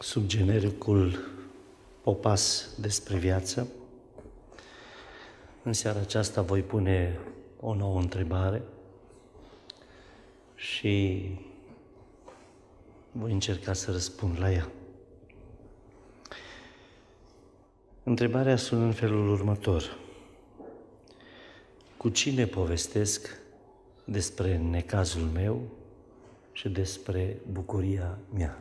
sub genericul Popas despre viață. În seara aceasta voi pune o nouă întrebare și voi încerca să răspund la ea. Întrebarea sună în felul următor. Cu cine povestesc despre necazul meu și despre bucuria mea?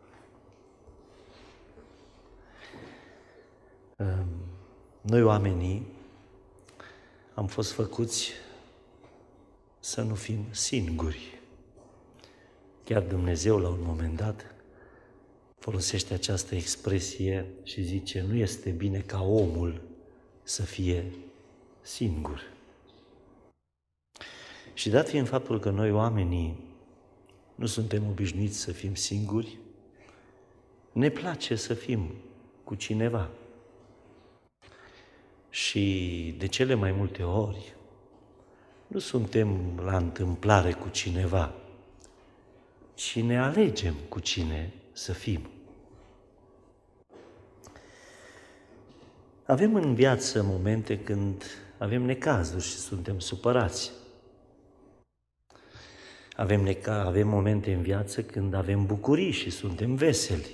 Noi oamenii am fost făcuți să nu fim singuri. Chiar Dumnezeu la un moment dat folosește această expresie și zice: nu este bine ca omul să fie singur. Și dat fiind faptul că noi oamenii nu suntem obișnuiți să fim singuri, ne place să fim cu cineva. Și de cele mai multe ori nu suntem la întâmplare cu cineva, ci ne alegem cu cine să fim. Avem în viață momente când avem necazuri și suntem supărați. Avem momente în viață când avem bucurii și suntem veseli.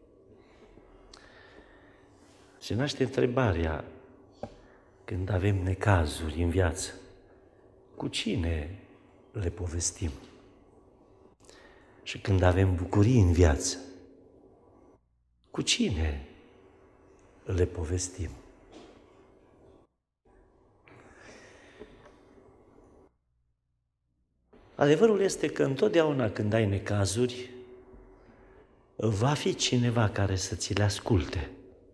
Se naște întrebarea, când avem necazuri în viață, cu cine le povestim? Și când avem bucurii în viață, cu cine le povestim? Adevărul este că întotdeauna când ai necazuri, va fi cineva care să ți le asculte.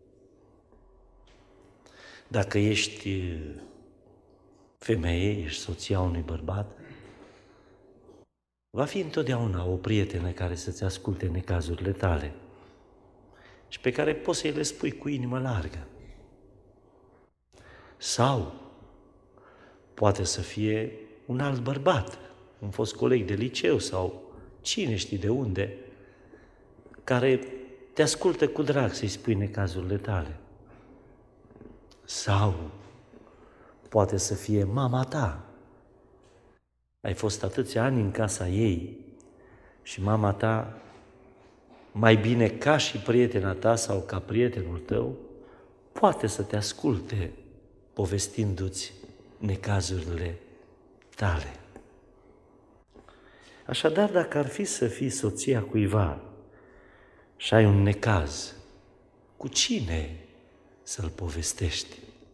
Dacă ești femeie, ești soția unui bărbat, va fi întotdeauna o prietenă care să-ți asculte necazurile tale și pe care poți să-i le spui cu inimă largă. Sau poate să fie un alt bărbat, un fost coleg de liceu sau cine știe de unde, care te ascultă cu drag să-i spui necazurile tale. Sau poate să fie mama ta. Ai fost atâția ani în casa ei și mama ta, mai bine ca și prietena ta sau ca prietenul tău, poate să te asculte povestindu-ți necazurile tale. Așadar, dacă ar fi să fii soția cuiva și ai un necaz, cu cine să-l povestești?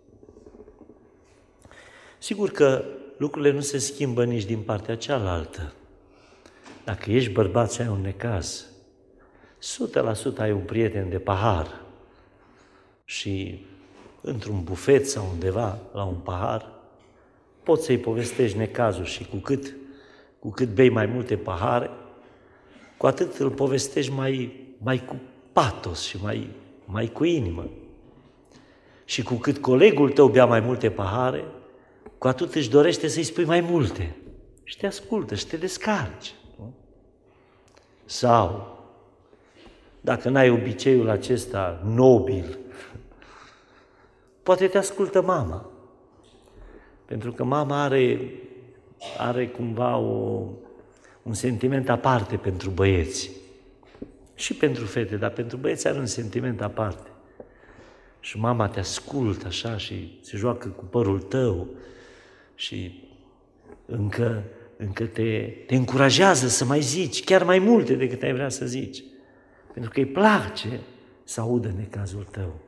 Sigur că lucrurile nu se schimbă nici din partea cealaltă. Dacă ești bărbat și ai un necaz, 100% ai un prieten de pahar și într-un bufet sau undeva la un pahar poți să-i povestești necazul și cu cât bei mai multe pahare, cu atât îl povestești mai cu patos și mai cu inimă. Și cu cât colegul tău bea mai multe pahare, cu atât își dorește să-i spui mai multe. Și te ascultă și te descarci. Nu? Sau, dacă n-ai obiceiul acesta nobil, poate te ascultă mama. Pentru că mama are cumva un sentiment aparte pentru băieți. Și pentru fete, dar pentru băieți are un sentiment aparte. Și mama te ascultă așa și se joacă cu părul tău și încă te încurajează să mai zici, chiar mai multe decât ai vrea să zici. Pentru că îi place să audă necazul tău.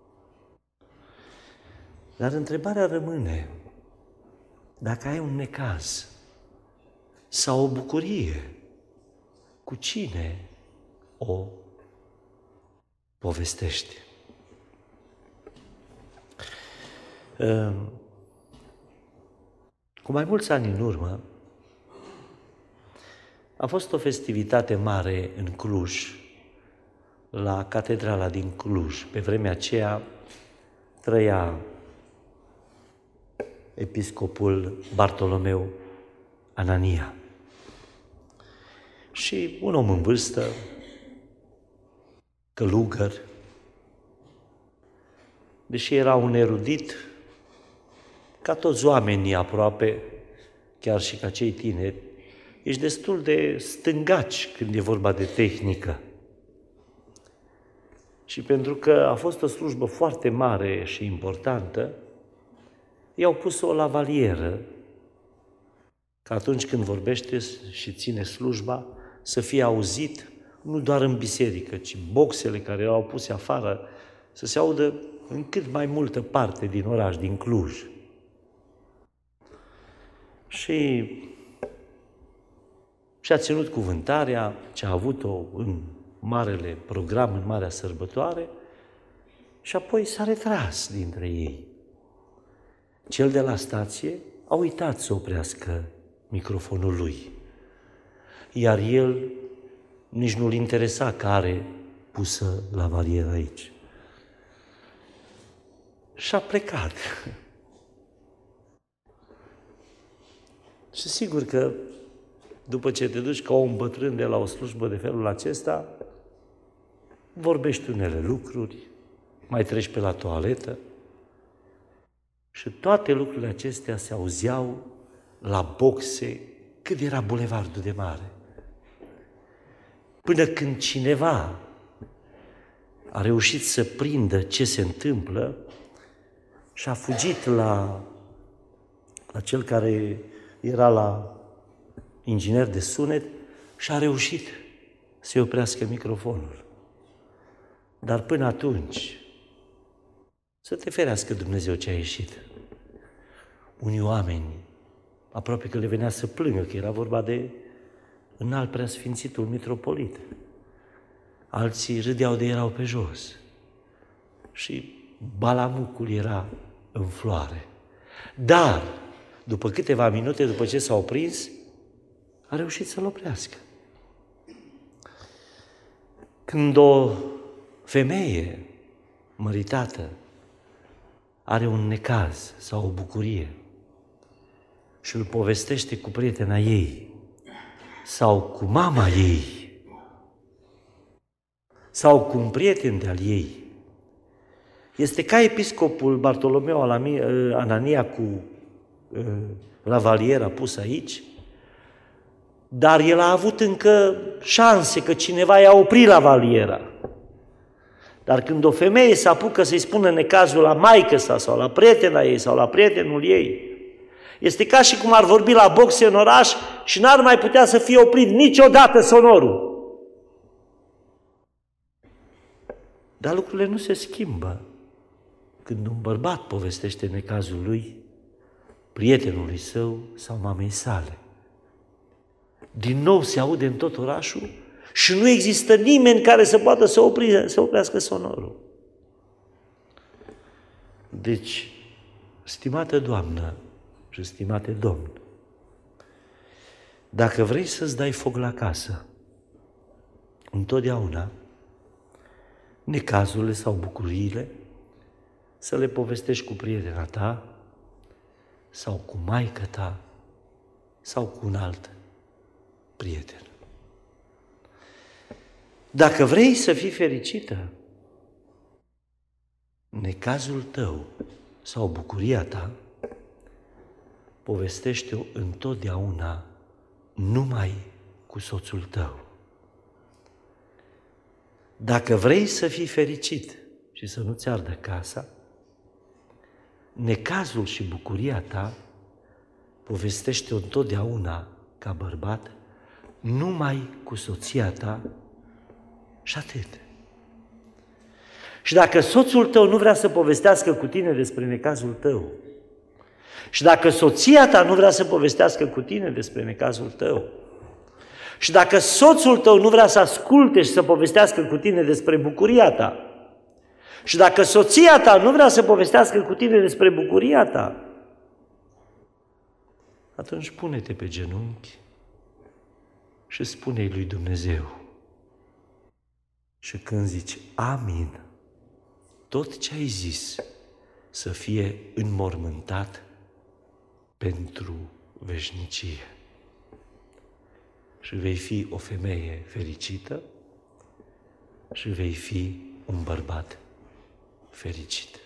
Dar întrebarea rămâne, dacă ai un necaz sau o bucurie, cu cine o povestești? Cu mai mulți ani în urmă, a fost o festivitate mare în Cluj, la catedrala din Cluj. Pe vremea aceea trăia episcopul Bartolomeu Anania. Și un om în vârstă, călugăr, deși era un erudit, ca toți oamenii aproape, chiar și ca cei tineri, ești destul de stângaci când e vorba de tehnică. Și pentru că a fost o slujbă foarte mare și importantă, i-au pus-o la valieră, ca atunci când vorbește și ține slujba, să fie auzit nu doar în biserică, ci boxele care erau puse afară, să se audă în cât mai multă parte din oraș, din Cluj. Și-a ținut cuvântarea ce a avut-o în marele program, în marea sărbătoare, și apoi s-a retras dintre ei. Cel de la stație a uitat să oprească microfonul lui, iar el nici nu-l interesa că are pusă la valieră aici. Și-a plecat. Și sigur că după ce te duci ca om bătrân de la o slujbă de felul acesta, vorbești unele lucruri, mai treci pe la toaletă și toate lucrurile acestea se auzeau la boxe cât era bulevardul de mare. Până când cineva a reușit să prindă ce se întâmplă și a fugit la cel care era la inginer de sunet și a reușit să-i oprească microfonul. Dar până atunci, să te ferească Dumnezeu ce a ieșit. Unii oameni, aproape că le venea să plângă, că era vorba de înalt preasfințitul mitropolit. Alții râdeau de erau pe jos. Și balamucul era în floare. Dar, după câteva minute, după ce s-au prins, a reușit să-l oprească. Când o femeie măritată are un necaz sau o bucurie și îl povestește cu prietena ei sau cu mama ei sau cu un prieten de-al ei, este ca episcopul Bartolomeu Anania cu lavaliera pusă aici, dar el a avut încă șanse că cineva i-a oprit lavaliera. Dar când o femeie se apucă să-i spună necazul la maică-sa sau la prietena ei sau la prietenul ei, este ca și cum ar vorbi la boxe în oraș și n-ar mai putea să fie oprit niciodată sonorul. Dar lucrurile nu se schimbă când un bărbat povestește necazul lui prietenului său sau mamei sale. Din nou se aude în tot orașul și nu există nimeni care să poată să oprească sonorul. Deci, stimată doamnă și stimate domn, dacă vrei să-ți dai foc la casă, întotdeauna, necazurile sau bucuriile, să le povestești cu prietena ta sau cu maică ta sau cu un alt prieten. Dacă vrei să fii fericită, necazul tău sau bucuria ta, povestește-o întotdeauna numai cu soțul tău. Dacă vrei să fii fericit și să nu-ți ardă casa, necazul și bucuria ta, povestește-o întotdeauna ca bărbat numai cu soția ta și atât. Și dacă soțul tău nu vrea să povestească cu tine despre necazul tău, și dacă soția ta nu vrea să povestească cu tine despre necazul tău, și dacă soțul tău nu vrea să asculte și să povestească cu tine despre bucuria ta, și dacă soția ta nu vrea să povestească cu tine despre bucuria ta, atunci pune-te pe genunchi și spune-i lui Dumnezeu. Și când zici amin, tot ce ai zis să fie înmormântat pentru veșnicie. Și vei fi o femeie fericită și vei fi un bărbat fericit.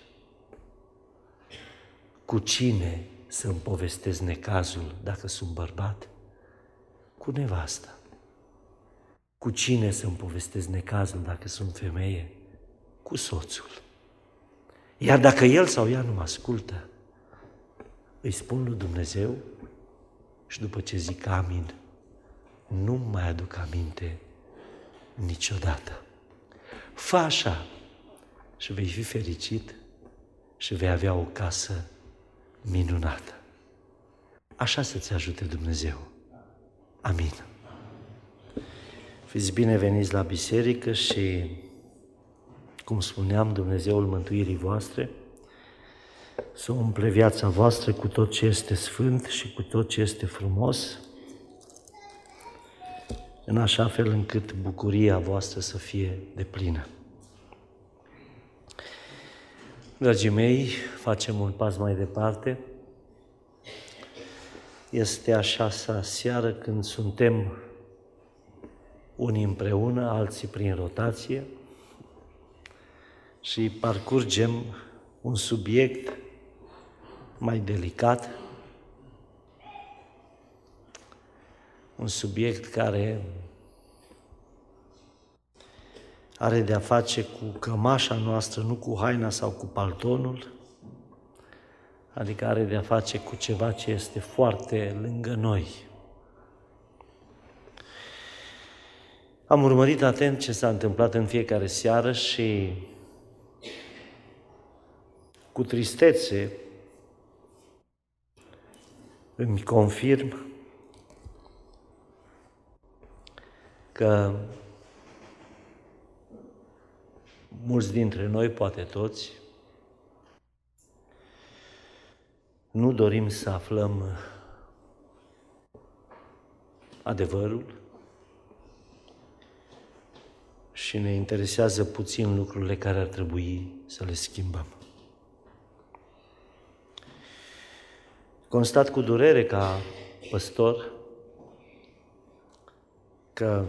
Cu cine să-mi povestesc necazul dacă sunt bărbat? Cu nevasta. Cu cine să-mi povestesc necazul dacă sunt femeie? Cu soțul. Iar dacă el sau ea nu mă ascultă, îi spun lui Dumnezeu și după ce zic amin, nu mai aduc aminte niciodată. Fă așa și vei fi fericit și vei avea o casă minunată. Așa să-ți ajute Dumnezeu. Amin. Fiți bineveniți la biserică și, cum spuneam, Dumnezeul mântuirii voastre să umple viața voastră cu tot ce este sfânt și cu tot ce este frumos, în așa fel încât bucuria voastră să fie deplină. Dragii mei, facem un pas mai departe. Este a 6-a seară când suntem unii împreună, alții prin rotație și parcurgem un subiect mai delicat, un subiect care are de-a face cu cămașa noastră, nu cu haina sau cu paltonul, adică are de-a face cu ceva ce este foarte lângă noi. Am urmărit atent ce s-a întâmplat în fiecare seară și cu tristețe îmi confirm că mulți dintre noi, poate toți, nu dorim să aflăm adevărul și ne interesează puțin lucrurile care ar trebui să le schimbăm. Constat cu durere ca păstor că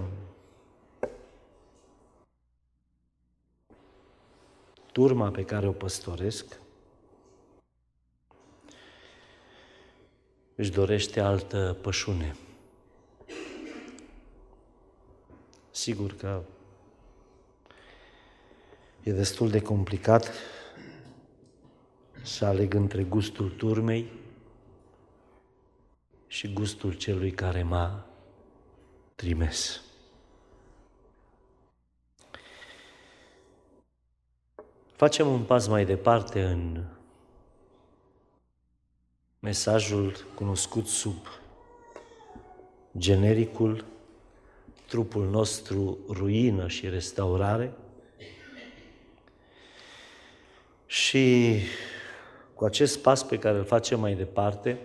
turma pe care o păstoresc își dorește altă pășune. Sigur că e destul de complicat să aleg între gustul turmei și gustul celui care m-a trimis. Facem un pas mai departe în mesajul cunoscut sub genericul trupul nostru ruină și restaurare și cu acest pas pe care îl facem mai departe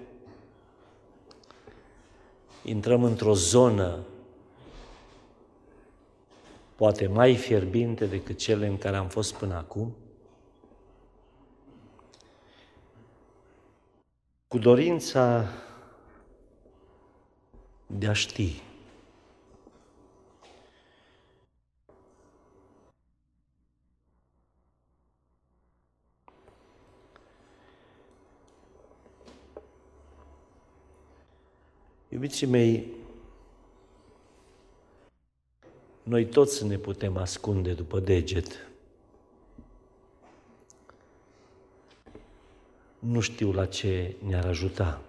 intrăm într-o zonă poate mai fierbinte decât cele în care am fost până acum, cu dorința de a ști. Iubiții mei, noi toți ne putem ascunde după deget. Nu știu la ce ne-ar ajuta.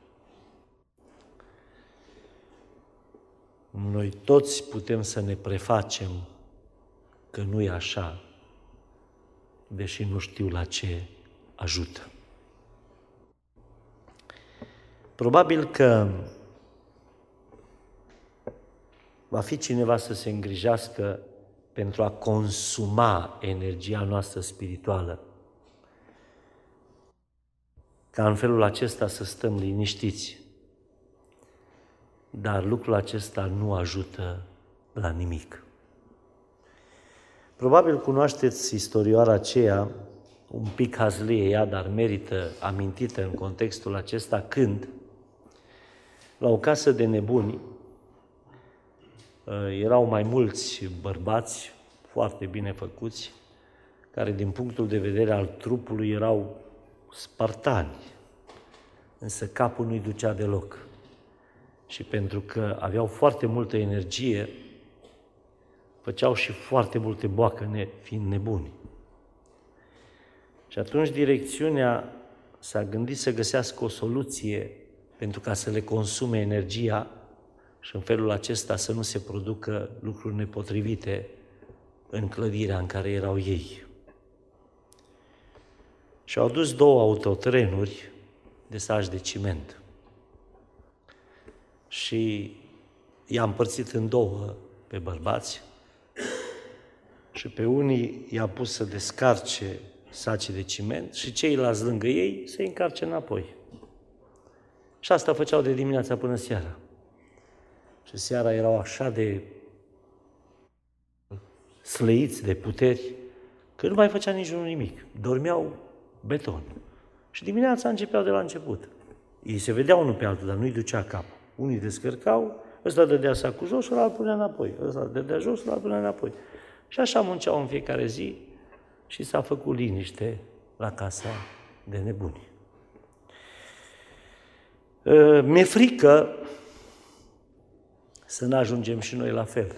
Noi toți putem să ne prefacem că nu e așa, deși nu știu la ce ajută. Probabil că va fi cineva să se îngrijească pentru a consuma energia noastră spirituală, ca în felul acesta să stăm liniștiți. Dar lucrul acesta nu ajută la nimic. Probabil cunoașteți istorioara aceea, un pic hazlie ea, dar merită amintită în contextul acesta, când, la o casă de nebuni, erau mai mulți bărbați foarte bine făcuți, care din punctul de vedere al trupului erau spartani, însă capul nu-i ducea deloc. Și pentru că aveau foarte multă energie, făceau și foarte multe boacă, fiind nebuni. Și atunci direcțiunea s-a gândit să găsească o soluție pentru ca să le consume energia și în felul acesta să nu se producă lucruri nepotrivite în clădirea în care erau ei. Și au dus 2 autotrenuri de saci de ciment și i-a împărțit în 2 pe bărbați și pe unii i-a pus să descarce saci de ciment și ceilalți lângă ei să-i încarce înapoi. Și asta făceau de dimineața până seara. Și seara erau așa de slăiți de puteri că nu mai făcea niciunul nimic. Dormeau beton. Și dimineața începeau de la început. Ei se vedeau unul pe altul, dar nu-i ducea capul. Unii descărcau, ăsta dădea sacul jos și ăla îl punea înapoi. Ăsta dădea jos și ăla îl punea înapoi. Și așa munceau în fiecare zi și s-a făcut liniște la casa de nebuni. Mi-e frică să nu ajungem și noi la fel.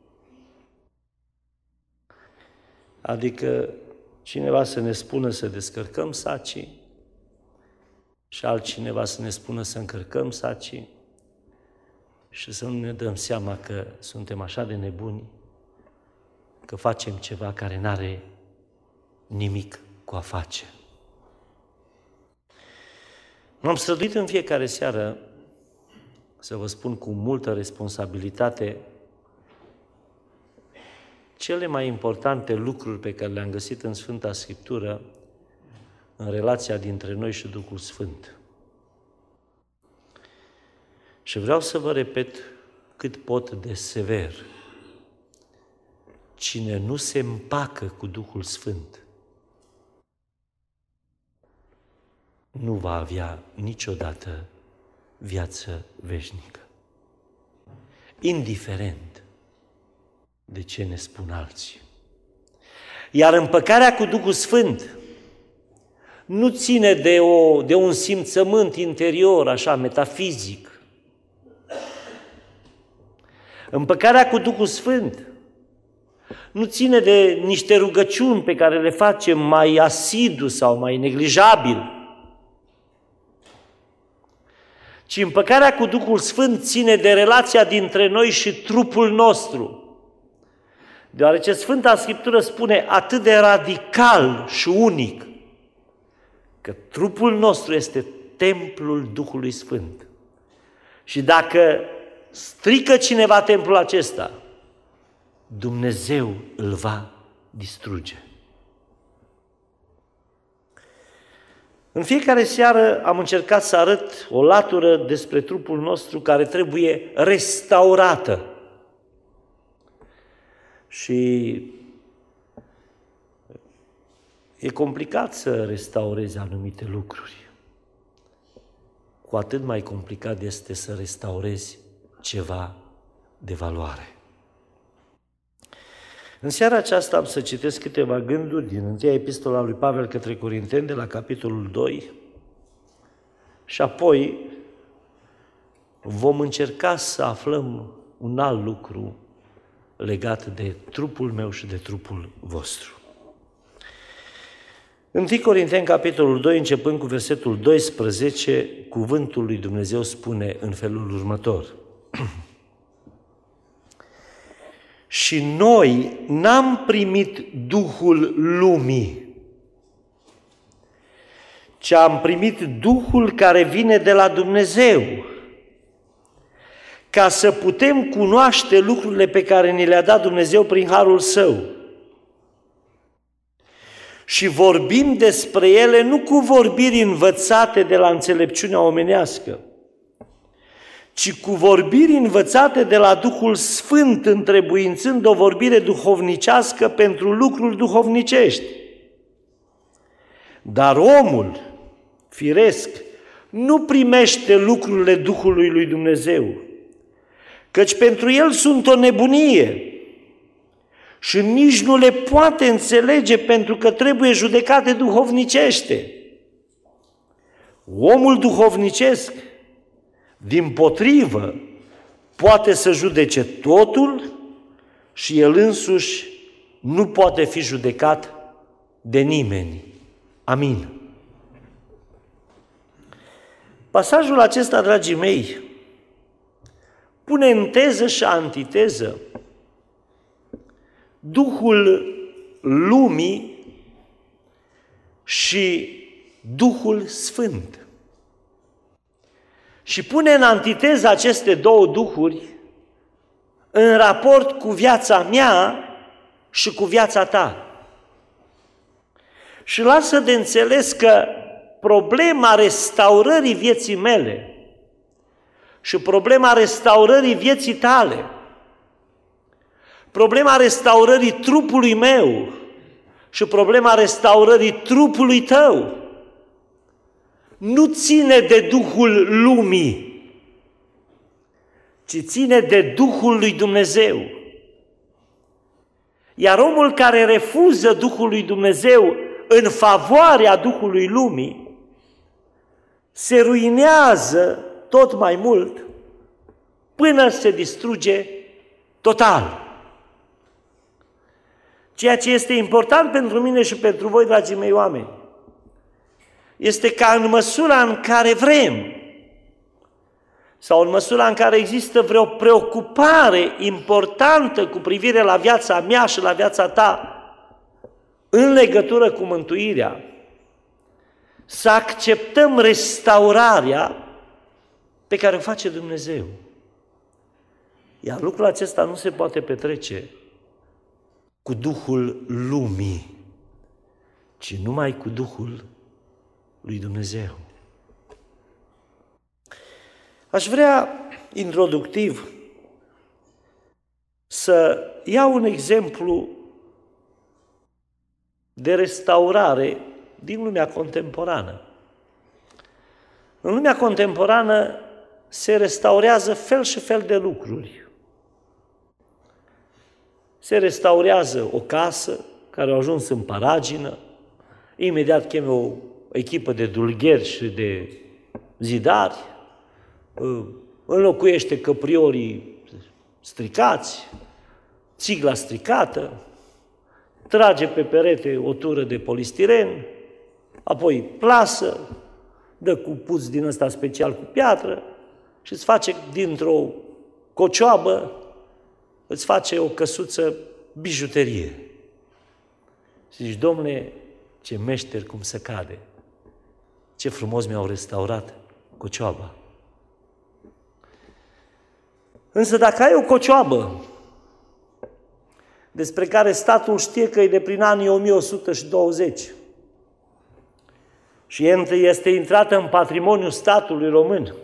Adică cineva să ne spună să descărcăm sacii și altcineva să ne spună să încărcăm sacii și să nu ne dăm seama că suntem așa de nebuni că facem ceva care n-are nimic cu a face. M-am străduit în fiecare seară să vă spun cu multă responsabilitate cele mai importante lucruri pe care le-am găsit în Sfânta Scriptură în relația dintre noi și Duhul Sfânt. Și vreau să vă repet cât pot de sever. Cine nu se împacă cu Duhul Sfânt nu va avea niciodată viață veșnică. Indiferent de ce ne spun alții. Iar împăcarea cu Duhul Sfânt nu ține de un simțământ interior, așa, metafizic. Împăcarea cu Duhul Sfânt nu ține de niște rugăciuni pe care le facem mai asidu sau mai neglijabil, ci împăcarea cu Duhul Sfânt ține de relația dintre noi și trupul nostru. Deoarece Sfânta Scriptură spune atât de radical și unic că trupul nostru este templul Duhului Sfânt. Și dacă strică cineva templul acesta, Dumnezeu îl va distruge. În fiecare seară am încercat să arăt o latură despre trupul nostru care trebuie restaurată. Și e complicat să restaurezi anumite lucruri. Cu atât mai complicat este să restaurezi ceva de valoare. În seara aceasta am să citesc câteva gânduri din întâia epistola lui Pavel către Corinteni, de la capitolul 2, și apoi vom încerca să aflăm un alt lucru legat de trupul meu și de trupul vostru. 1 Corinteni, capitolul 2, începând cu versetul 12, cuvântul lui Dumnezeu spune în felul următor. Și noi n-am primit Duhul lumii, ci am primit Duhul care vine de la Dumnezeu, ca să putem cunoaște lucrurile pe care ni le-a dat Dumnezeu prin harul Său. Și vorbim despre ele nu cu vorbiri învățate de la înțelepciunea omenească, ci cu vorbiri învățate de la Duhul Sfânt, întrebuințând o vorbire duhovnicească pentru lucruri duhovnicești. Dar omul, firesc, nu primește lucrurile Duhului lui Dumnezeu, căci pentru el sunt o nebunie și nici nu le poate înțelege pentru că trebuie judecate duhovnicește. Omul duhovnicesc, dimpotrivă, poate să judece totul și el însuși nu poate fi judecat de nimeni. Amin. Pasajul acesta, dragii mei, pune în teză și antiteză Duhul lumii și Duhul Sfânt. Și pune în antiteză aceste două duhuri în raport cu viața mea și cu viața ta. Și lasă de înțeles că problema restaurării vieții mele și problema restaurării vieții tale, problema restaurării trupului meu și problema restaurării trupului tău nu ține de Duhul lumii, ci ține de Duhul lui Dumnezeu. Iar omul care refuză Duhul lui Dumnezeu în favoarea Duhului lumii se ruinează tot mai mult până se distruge total. Ceea ce este important pentru mine și pentru voi, dragii mei oameni, este ca în măsura în care vrem sau în măsura în care există vreo preocupare importantă cu privire la viața mea și la viața ta în legătură cu mântuirea, să acceptăm restaurarea pe care o face Dumnezeu. Iar lucrul acesta nu se poate petrece cu Duhul lumii, ci numai cu Duhul lui Dumnezeu. Aș vrea, introductiv, să iau un exemplu de restaurare din lumea contemporană. În lumea contemporană se restaurează fel și fel de lucruri. Se restaurează o casă care a ajuns în paragină, imediat cheme o echipă de dulgheri și de zidari, înlocuiește căpriorii stricați, țigla stricată, trage pe perete o tură de polistiren, apoi plasă, dă cu puț din ăsta special cu piatră și îți face dintr-o cocioabă, îți face o căsuță bijuterie. Și zici, Dom'le, ce meșter cum se cade, ce frumos mi-au restaurat cocioaba. Însă dacă ai o cocioabă despre care statul știe că e de prin anii 1120 și este intrată în patrimoniul statului român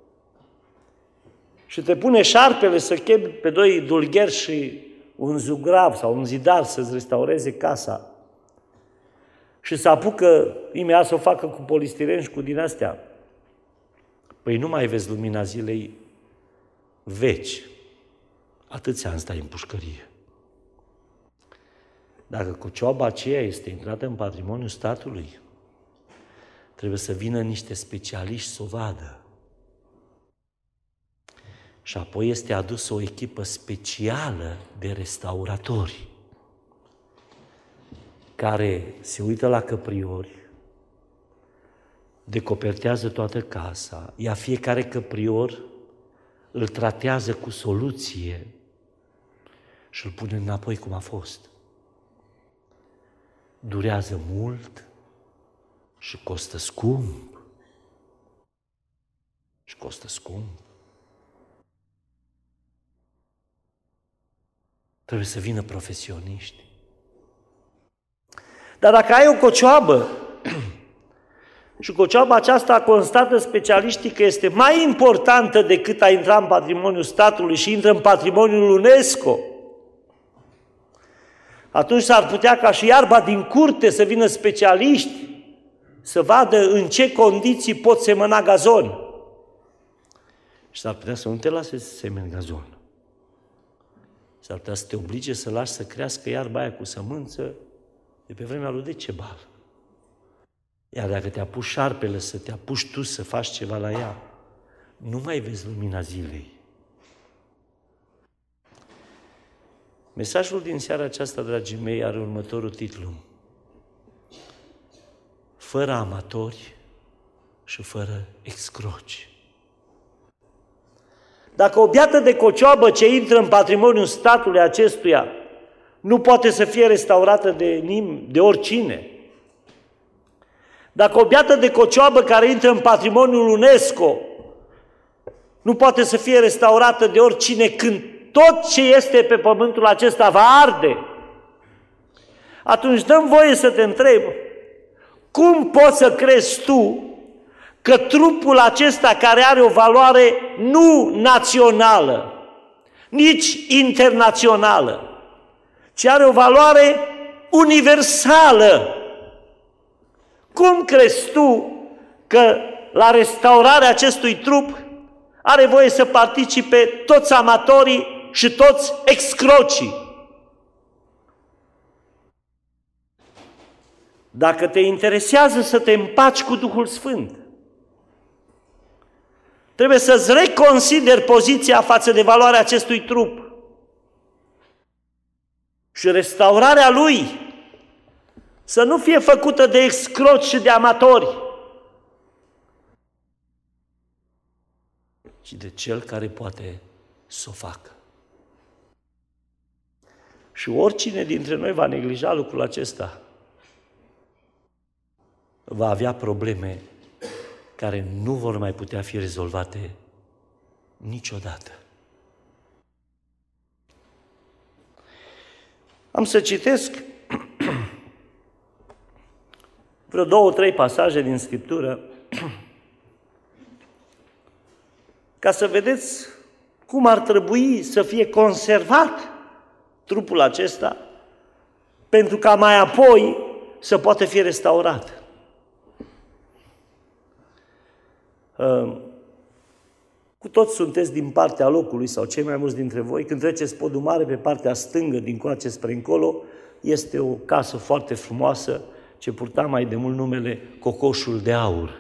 și te pune șarpele să chemi pe doi dulgheri și un zugrav sau un zidar să-ți restaureze casa și să apucă imediat să o facă cu polistiren și cu din astea, păi nu mai vezi lumina zilei veci. Atâția ani stai în pușcărie. Dacă cocioaba aceea este intrată în patrimoniul statului, trebuie să vină niște specialiști să o vadă. Și apoi este adusă o echipă specială de restauratori care se uită la căpriori, decopertează toată casa, iar fiecare căprior îl tratează cu soluție și îl pune înapoi cum a fost. Durează mult și costă scump. Și costă scump. Trebuie să vină profesioniști. Dar dacă ai o cocioabă și cocioaba aceasta constată specialiștii că este mai importantă decât a intra în patrimoniul statului și intră în patrimoniul UNESCO, atunci s-ar putea ca și iarba din curte să vină specialiști să vadă în ce condiții pot semăna gazon. Și s-ar putea să nu te lase să semeni gazon. S-ar putea să te oblige să lași să crească iarba aia cu sămânță de pe vremea lui Decebal. Iar dacă te apuci șarpele, să te apuci tu să faci ceva la ea, nu mai vezi lumina zilei. Mesajul din seara aceasta, dragii mei, are următorul titlu: fără amatori și fără excroci. Dacă o biată de cocioabă ce intră în patrimoniul statului acestuia nu poate să fie restaurată de oricine, dacă o biată de cocioabă care intră în patrimoniul UNESCO nu poate să fie restaurată de oricine, când tot ce este pe pământul acesta va arde, atunci dă-mi voie să te întreb, cum poți să crezi tu că trupul acesta, care are o valoare nu națională, nici internațională, ci are o valoare universală, cum crezi tu că la restaurarea acestui trup are voie să participe toți amatorii și toți excrocii? Dacă te interesează să te împaci cu Duhul Sfânt, trebuie să-ți reconsideri poziția față de valoarea acestui trup. Și restaurarea lui să nu fie făcută de excroci și de amatori, ci de cel care poate să o facă. Și oricine dintre noi va neglija lucrul acesta va avea probleme care nu vor mai putea fi rezolvate niciodată. Am să citesc vreo 2-3 pasaje din Scriptură ca să vedeți cum ar trebui să fie conservat trupul acesta pentru ca mai apoi să poată fi restaurat. Cu toți sunteți din partea locului, sau cei mai mulți dintre voi, când treceți podul mare pe partea stângă, din coace spre încolo, este o casă foarte frumoasă ce purta mai de mult numele Cocoșul de Aur.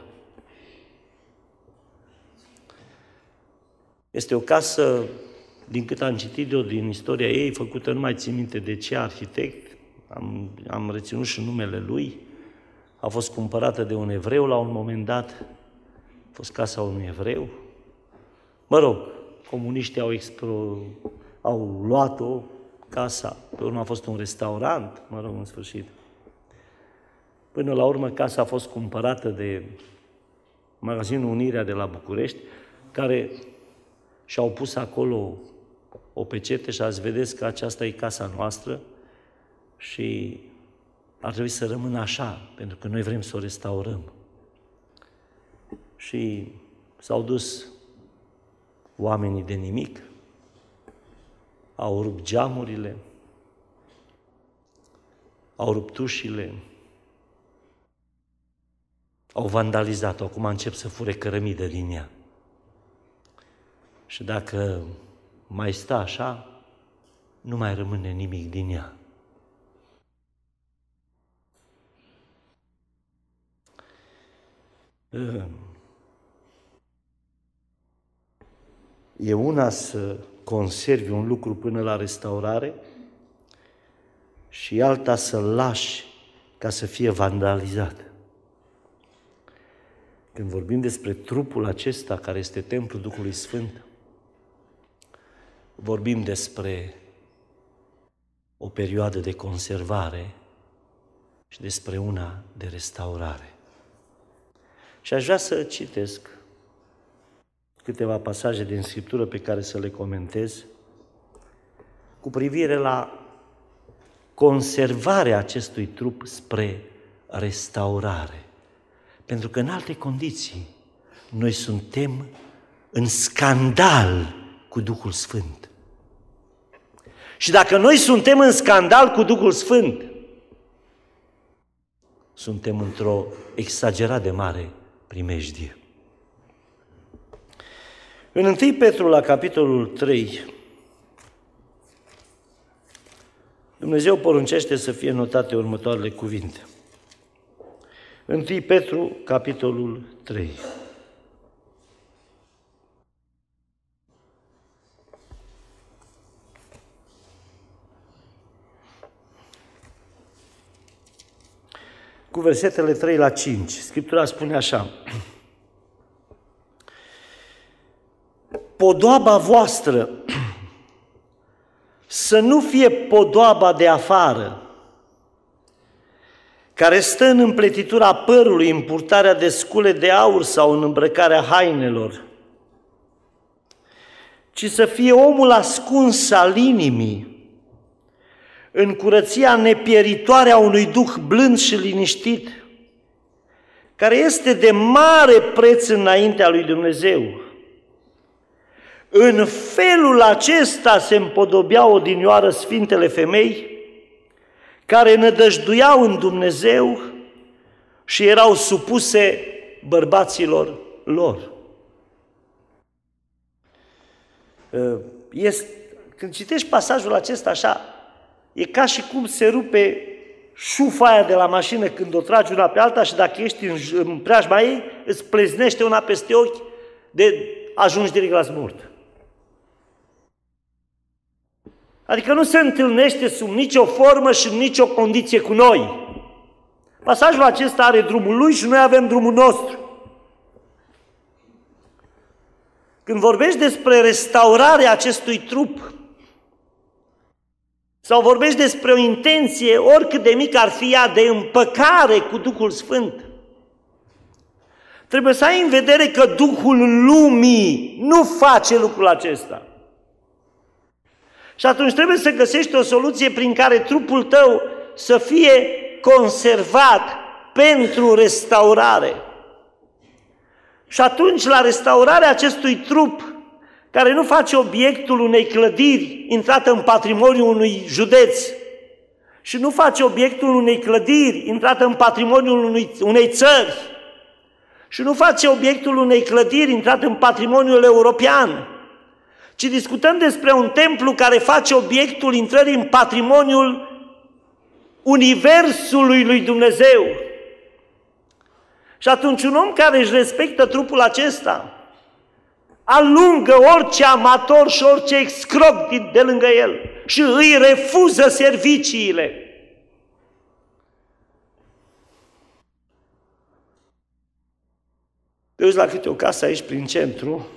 Este o casă, din cât am citit eu din istoria ei, făcută, nu mai țin minte de ce arhitect, am reținut și numele lui, a fost cumpărată de un evreu la un moment dat, a fost casa unui evreu. Mă rog, comuniștii au luat-o, casa, pe urmă a fost un restaurant, mă rog, în sfârșit. Până la urmă, casa a fost cumpărată de magazinul Unirea de la București, care și-au pus acolo o pecete și azi vedeți că aceasta e casa noastră și ar trebui să rămână așa, pentru că noi vrem să o restaurăm. Și s-au dus oamenii de nimic, au rupt geamurile, au rupt ușile, au vandalizat-o, acum încep să fure cărămidă din ea. Și dacă mai stă așa, nu mai rămâne nimic din ea. E una să conservi un lucru până la restaurare și alta să-l lași ca să fie vandalizat. Când vorbim despre trupul acesta care este templul Duhului Sfânt, vorbim despre o perioadă de conservare și despre una de restaurare. Și aș vrea să citesc câteva pasaje din Scriptură pe care să le comentez cu privire la conservarea acestui trup spre restaurare. Pentru că în alte condiții noi suntem în scandal cu Duhul Sfânt. Și dacă noi suntem în scandal cu Duhul Sfânt, suntem într-o exagerat de mare primejdie. În 1 Petru, la capitolul 3, Dumnezeu poruncește să fie notate următoarele cuvinte. 1 Petru, capitolul 3. Cu versetele 3 la 5. Scriptura spune așa: podoaba voastră să nu fie podoaba de afară, care stă în împletitura părului, în purtarea de scule de aur sau în îmbrăcarea hainelor, ci să fie omul ascuns al inimii, în curăția nepieritoare a unui duh blând și liniștit, care este de mare preț înaintea lui Dumnezeu. În felul acesta se împodobeau odinioară sfintele femei, care nădăjduiau în Dumnezeu și erau supuse bărbaților lor. Când citești pasajul acesta așa, e ca și cum se rupe șufa aia de la mașină când o tragi una pe alta și dacă ești în preajma ei, îți pleznește una peste ochi, ajungi direct la smurt. Adică nu se întâlnește sub nicio formă și în nicio condiție cu noi. Pasajul acesta are drumul lui și noi avem drumul nostru. Când vorbești despre restaurarea acestui trup, sau vorbești despre o intenție, oricât de mică ar fi ea, de împăcare cu Duhul Sfânt, trebuie să ai în vedere că Duhul lumii nu face lucrul acesta. Și atunci trebuie să găsești o soluție prin care trupul tău să fie conservat pentru restaurare. Și atunci, la restaurarea acestui trup, care nu face obiectul unei clădiri intrată în patrimoniul unui județ și nu face obiectul unei clădiri intrată în patrimoniul unei țări și nu face obiectul unei clădiri intrată în patrimoniul european, ci discutăm despre un templu care face obiectul intrării în patrimoniul Universului lui Dumnezeu. Și atunci un om care își respectă trupul acesta alungă orice amator și orice excroc de lângă el și îi refuză serviciile. Te uiți la câte o casă aici prin centru,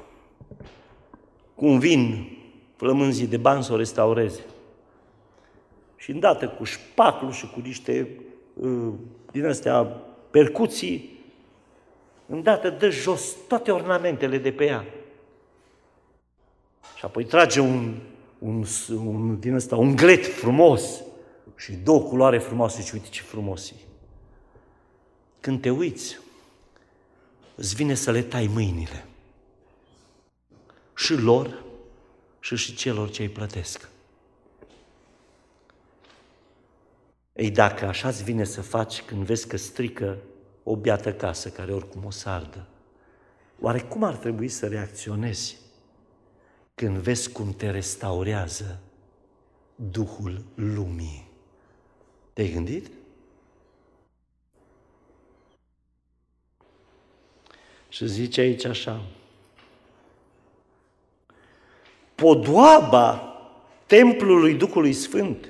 cum vin flămânzii de bani să o restaureze. Și îndată cu șpaclu și cu niște din astea percuții, îndată dă jos toate ornamentele de pe ea. Și apoi trage un glet frumos și două culoare frumoase și uite ce frumos e. Când te uiți, îți vine să le tai mâinile. Și lor și celor ce îi plătesc. Ei, dacă așa-ți vine să faci când vezi că strică o biată casă care oricum o să ardă, oare cum ar trebui să reacționezi când vezi cum te restaurează Duhul lumii? Te-ai gândit? Și zice aici așa: podoaba templului Duhului Sfânt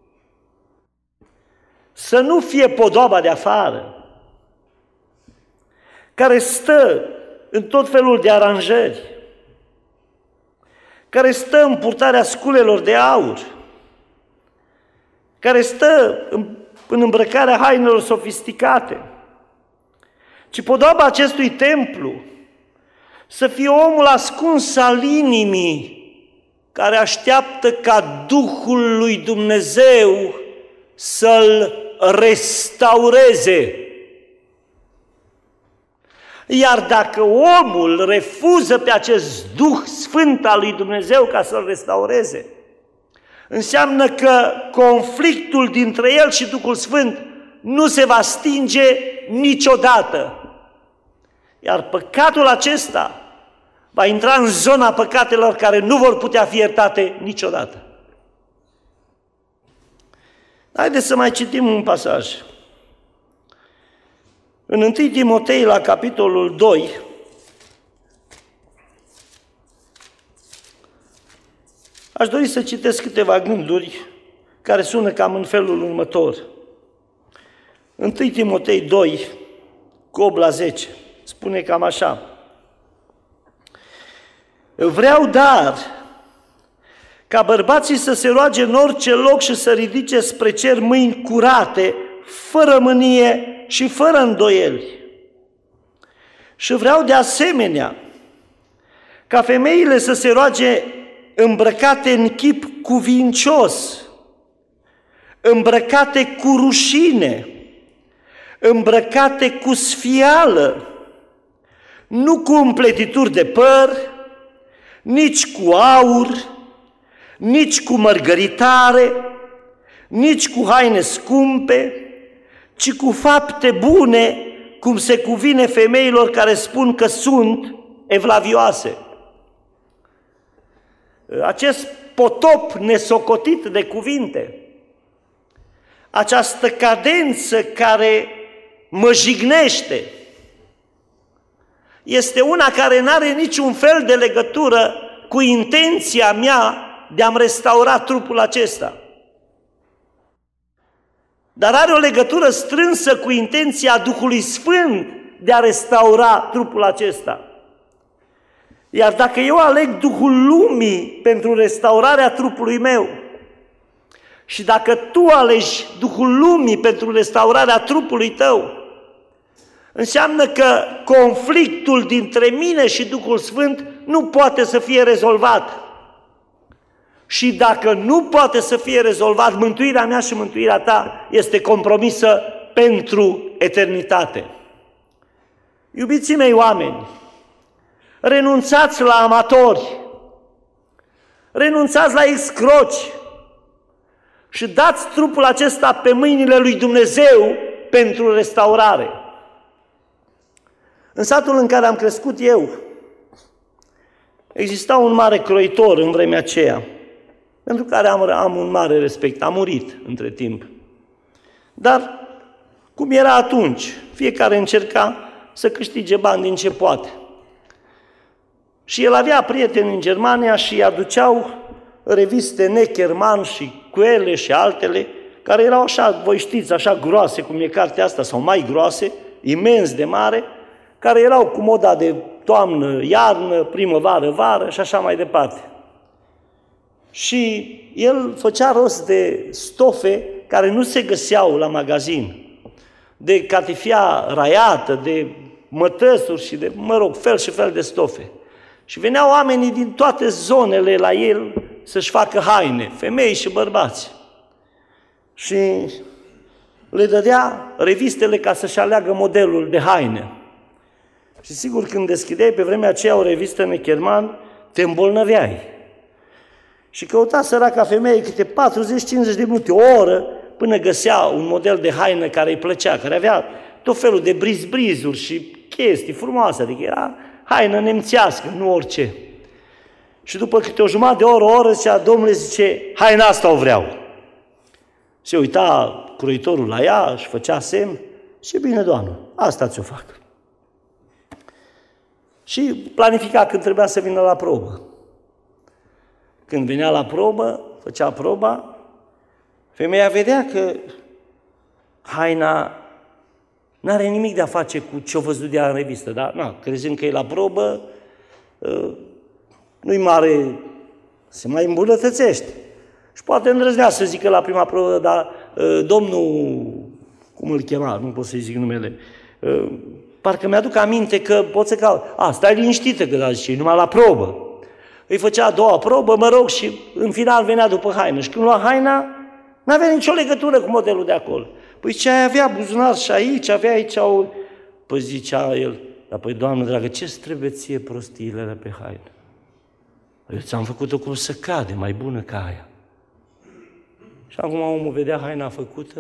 să nu fie podoaba de afară, care stă în tot felul de aranjări, care stă în purtarea sculelor de aur, care stă în îmbrăcarea hainelor sofisticate, ci podoaba acestui templu să fie omul ascuns al inimii, care așteaptă ca Duhul lui Dumnezeu să-l restaureze. Iar dacă omul refuză pe acest Duh Sfânt al lui Dumnezeu ca să-l restaureze, înseamnă că conflictul dintre el și Duhul Sfânt nu se va stinge niciodată. Iar păcatul acesta va intra în zona păcatelor care nu vor putea fi iertate niciodată. Haideți să mai citim un pasaj. În 1 Timotei, la capitolul 2, aș dori să citesc câteva gânduri care sună cam în felul următor. 1 Timotei 2, cu 8 la 10, spune cam așa. Vreau dar ca bărbații să se roage în orice loc și să ridice spre cer mâini curate, fără mânie și fără îndoieli. Și vreau de asemenea ca femeile să se roage îmbrăcate în chip cuvincios, îmbrăcate cu rușine, îmbrăcate cu sfială, nu cu împletituri de păr, nici cu aur, nici cu mărgăritare, nici cu haine scumpe, ci cu fapte bune, cum se cuvine femeilor care spun că sunt evlavioase. Acest potop nesocotit de cuvinte, această cadență care mă jignește, este una care nu are niciun fel de legătură cu intenția mea de a-mi restaura trupul acesta. Dar are o legătură strânsă cu intenția Duhului Sfânt de a restaura trupul acesta. Iar dacă eu aleg Duhul Lumii pentru restaurarea trupului meu și dacă tu alegi Duhul Lumii pentru restaurarea trupului tău, înseamnă că conflictul dintre mine și Duhul Sfânt nu poate să fie rezolvat. Și dacă nu poate să fie rezolvat, mântuirea mea și mântuirea ta este compromisă pentru eternitate. Iubiții mei oameni, renunțați la amatori, renunțați la excroci și dați trupul acesta pe mâinile lui Dumnezeu pentru restaurare. În satul în care am crescut eu, exista un mare croitor în vremea aceea, pentru care am un mare respect. A murit între timp. Dar, cum era atunci, fiecare încerca să câștige bani din ce poate. Și el avea prieteni în Germania și îi aduceau reviste Neckermann și Quelle și altele, care erau așa, voi știți, așa groase, cum e cartea asta, sau mai groase, imens de mare, care erau cu moda de toamnă, iarnă, primăvară, vară și așa mai departe. Și el făcea rost de stofe care nu se găseau la magazin, de catifia raiată, de mătăsuri și de, fel și fel de stofe. Și veneau oamenii din toate zonele la el să-și facă haine, femei și bărbați. Și le dădea revistele ca să-și aleagă modelul de haine. Și sigur, când deschideai pe vremea aceea o revistă Neckermann, te îmbolnăveai. Și căuta săraca femeie câte 40-50 de minute, o oră, până găsea un model de haină care îi plăcea, care avea tot felul de briz-brizuri și chestii frumoase, adică era haină nemțească, nu orice. Și după câte o jumătate de oră, o oră, zicea, domnule, zice, haina asta o vreau. Se uita croitorul la ea și făcea semn, și bine, doamnă, asta ți-o fac. Și planifica când trebuia să vină la probă. Când venea la probă, făcea proba, femeia vedea că haina n-are nimic de a face cu ce-o văzut de ea în revistă, dar crezând că e la probă, nu-i mare, se mai îmbunătățește. Și poate îndrăznea să zică la prima probă, dar domnul, cum îl chema, nu pot să-i zic numele, parcă mi-aduc aminte că pot să caut. Stai liniștită că zice, numai la probă. Îi făcea a doua probă, și în final venea după haină. Și când lua haina, n-avea nicio legătură cu modelul de acolo. Păi ce avea buzunar și aici, avea aici o... Păi zicea el, dar păi, Doamnă dragă, ce-ți trebuie ție prostiile alea pe haină? Eu ți-am făcut-o cum să cade, mai bună ca aia. Și acum omul vedea haina făcută,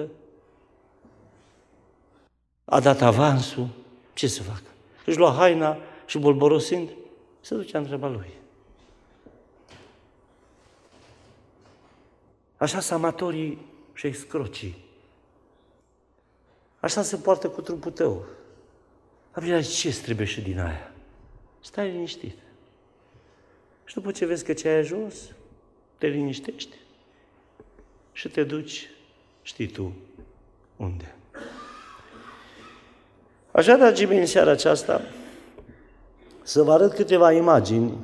a dat avansul, ce să facă? Își lua haina și bolborosind, se ducea în treaba lui. Așa sunt amatorii și excrocii. Așa se poartă cu trupul tău. Apoi ce îți trebuie și din aia? Stai liniștit. Și după ce vezi că ce ai ajuns, te liniștești și te duci, știi tu, unde. Așa, dragii mei, în seara aceasta, să vă arăt câteva imagini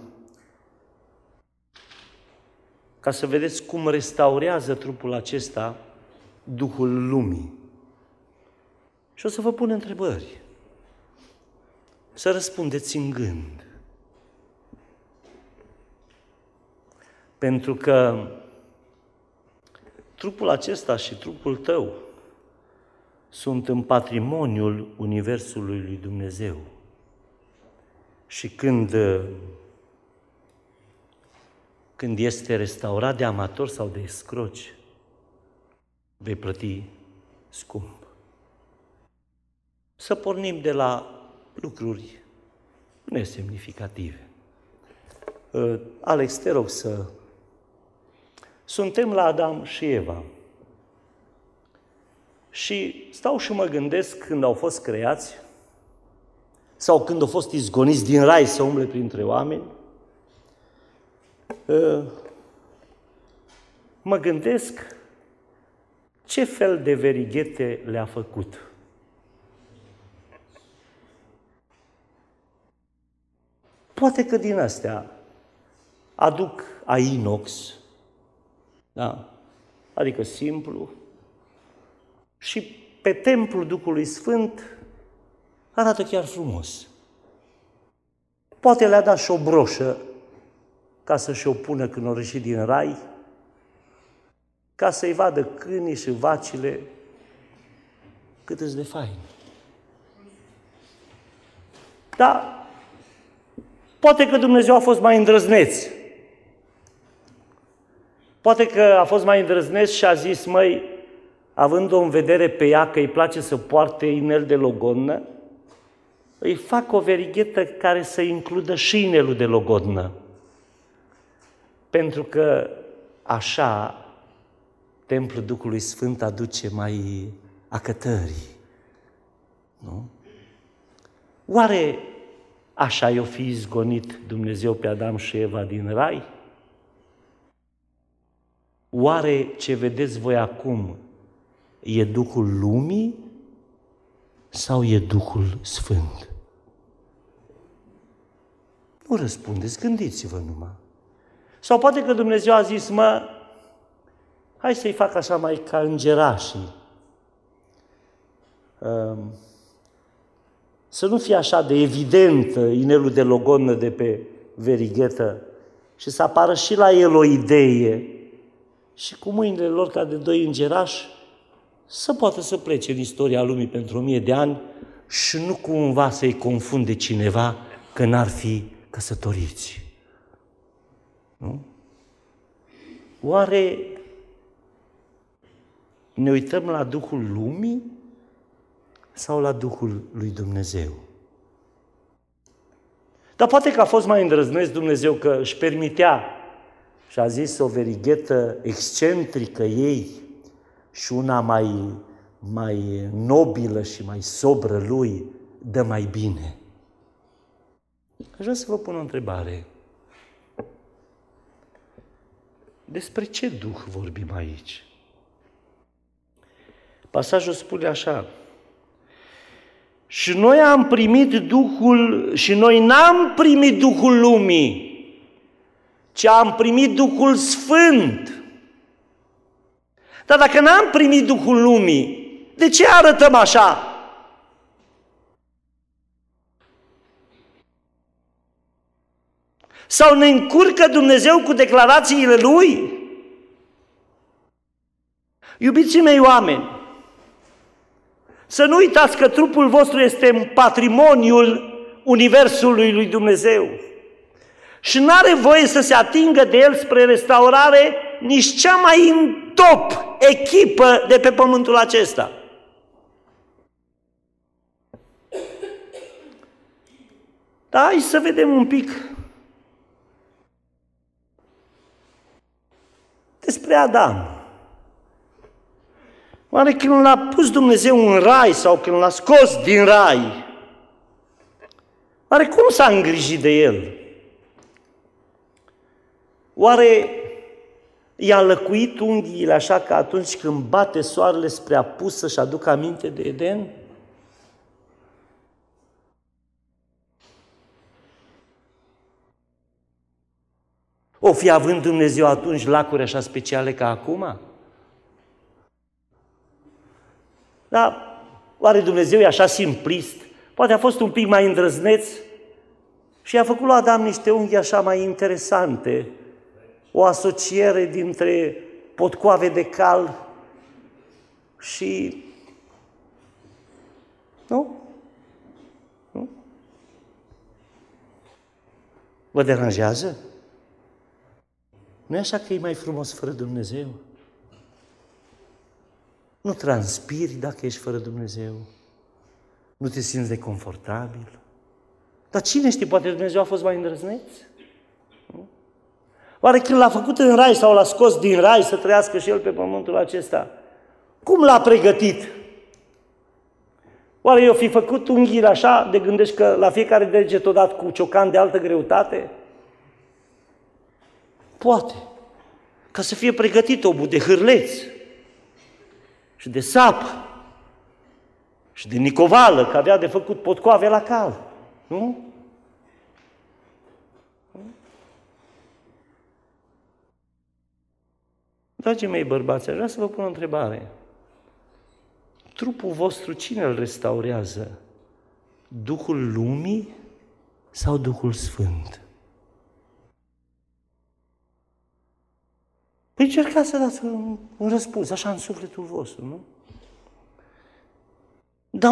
ca să vedeți cum restaurează trupul acesta Duhul lumii. Și o să vă pun întrebări. Să răspundeți în gând. Pentru că trupul acesta și trupul tău sunt în patrimoniul Universului lui Dumnezeu. Și când este restaurat de amatori sau de escroci, vei plăti scump. Să pornim de la lucruri nesemnificative. Alex, te rog să... Suntem la Adam și Eva. Și stau și mă gândesc când au fost creați sau când au fost izgoniți din rai să umble printre oameni, mă gândesc ce fel de verighete le-a făcut. Poate că din astea aduc inox, da? Adică simplu, și pe templul Duhului Sfânt arată chiar frumos. Poate le-a dat și o broșă ca să-și o pună când o ieși din rai, ca să-i vadă câinii și vacile cât îți de fain. Dar poate că Dumnezeu a fost mai îndrăzneț. Poate că a fost mai îndrăzneț și a zis, măi, având-o în vedere pe ea că îi place să poarte inel de logodnă, îi fac o verighetă care să includă și inelul de logodnă. Pentru că așa templul Duhului Sfânt aduce mai acătării. Nu? Oare așa i-o fi izgonit Dumnezeu pe Adam și Eva din rai? Oare ce vedeți voi acum e Duhul lumii sau e Duhul Sfânt? Nu răspundeți, gândiți-vă numai. Sau poate că Dumnezeu a zis, hai să-i fac așa mai ca îngerașii. Să nu fie așa de evidentă inelul de logodnă de pe verighetă și să apară și la el o idee și cu mâinile lor ca de doi îngerași să poată să plece în istoria lumii pentru 1000 de ani și nu cumva să-i confunde cineva că n-ar fi căsătoriți. Nu? Oare ne uităm la Duhul lumii sau la Duhul lui Dumnezeu? Dar poate că a fost mai îndrăzneț Dumnezeu că își permitea și a zis o verighetă excentrică ei și una mai nobilă și mai sobră lui dă mai bine. Aș vrea să vă pun o întrebare. Despre ce Duh vorbim aici? Pasajul spune așa: și noi am primit Duhul, și noi n-am primit Duhul lumii, ci am primit Duhul Sfânt. Dar dacă n-am primit Duhul lumii, de ce arătăm așa? Sau ne încurcă Dumnezeu cu declarațiile Lui? Iubiții mei oameni, să nu uitați că trupul vostru este în patrimoniul Universului lui Dumnezeu și nu are voie să se atingă de el spre restaurare nici cea mai în top echipă de pe pământul acesta. Dar hai să vedem un pic despre Adam. Oare când l-a pus Dumnezeu în rai sau când l-a scos din rai, oare cum s-a îngrijit de el? Oare i-a lăcuit unghiile așa că atunci când bate soarele spre apus să-și aducă aminte de Eden? O fi având Dumnezeu atunci lacuri așa speciale ca acum? Dar oare Dumnezeu e așa simplist? Poate a fost un pic mai îndrăzneț și a făcut lui Adam niște unghi așa mai interesante, o asociere dintre potcoave de cal și... Nu? Nu? Vă deranjează? Nu e așa că e mai frumos fără Dumnezeu? Nu transpiri dacă ești fără Dumnezeu? Nu te simți deconfortabil? Dar cine știe, poate Dumnezeu a fost mai îndrăzneț? Oare când l-a făcut în rai sau l-a scos din rai să trăiască și el pe pământul acesta, cum l-a pregătit? Oare i-o fi făcut unghiile așa, de gândești că la fiecare deget o dat cu ciocan de altă greutate? Poate. Ca să fie pregătit omul de hârleț și de sap și de nicovală, că avea de făcut potcoave la cal. Nu? Dragii mei bărbați, aș vrea să vă pun o întrebare. Trupul vostru cine îl restaurează? Duhul lumii sau Duhul Sfânt? Păi încercați să dați un răspuns, așa în sufletul vostru, nu? Dar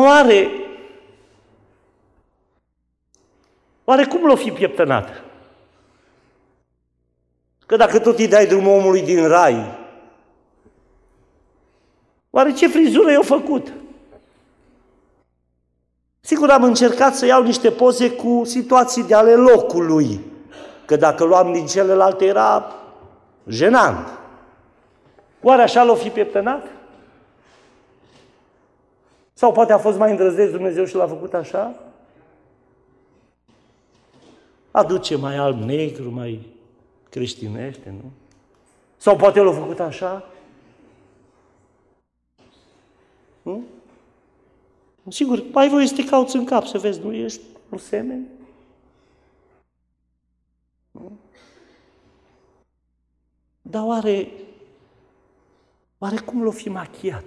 oare cum l-o fi pieptănat? Că dacă tot îi dai drumul omului din rai, oare ce frizură i-a făcut? Sigur, am încercat să iau niște poze cu situații de ale locului, că dacă luam din celelalte era jenant. Oare așa l-o fi pieptănat? Sau poate a fost mai îndrăzneț Dumnezeu și l-a făcut așa? Aduce mai alb-negru, mai creștinește, nu? Sau poate l-a făcut așa? Nu? Sigur, ai voie să te cauți în cap, să vezi, nu ești un semen? Nu? Dar oare cum l-o fi machiat?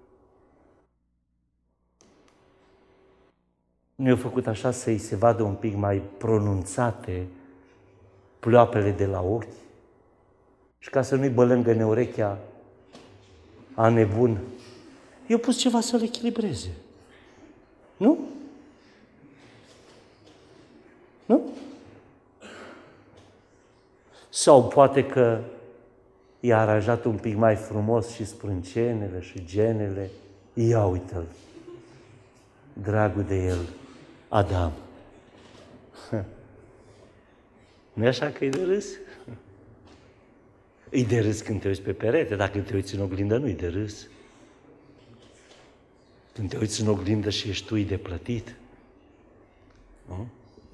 Nu i-a făcut așa să-i se vadă un pic mai pronunțate ploapele de la ochi? Și ca să nu-i bălângăne urechea a nebun, i-a pus ceva să-l echilibreze. Nu? Nu? Sau poate că i-a aranjat un pic mai frumos și sprâncenele și genele. Ia uite-l, dragul de el, Adam. Nu-i așa că e de râs? E de râs când te uiți pe perete, dacă te uiți în oglindă, nu-i de râs. Când te uiți în oglindă și ești tu, e de plătit. Nu?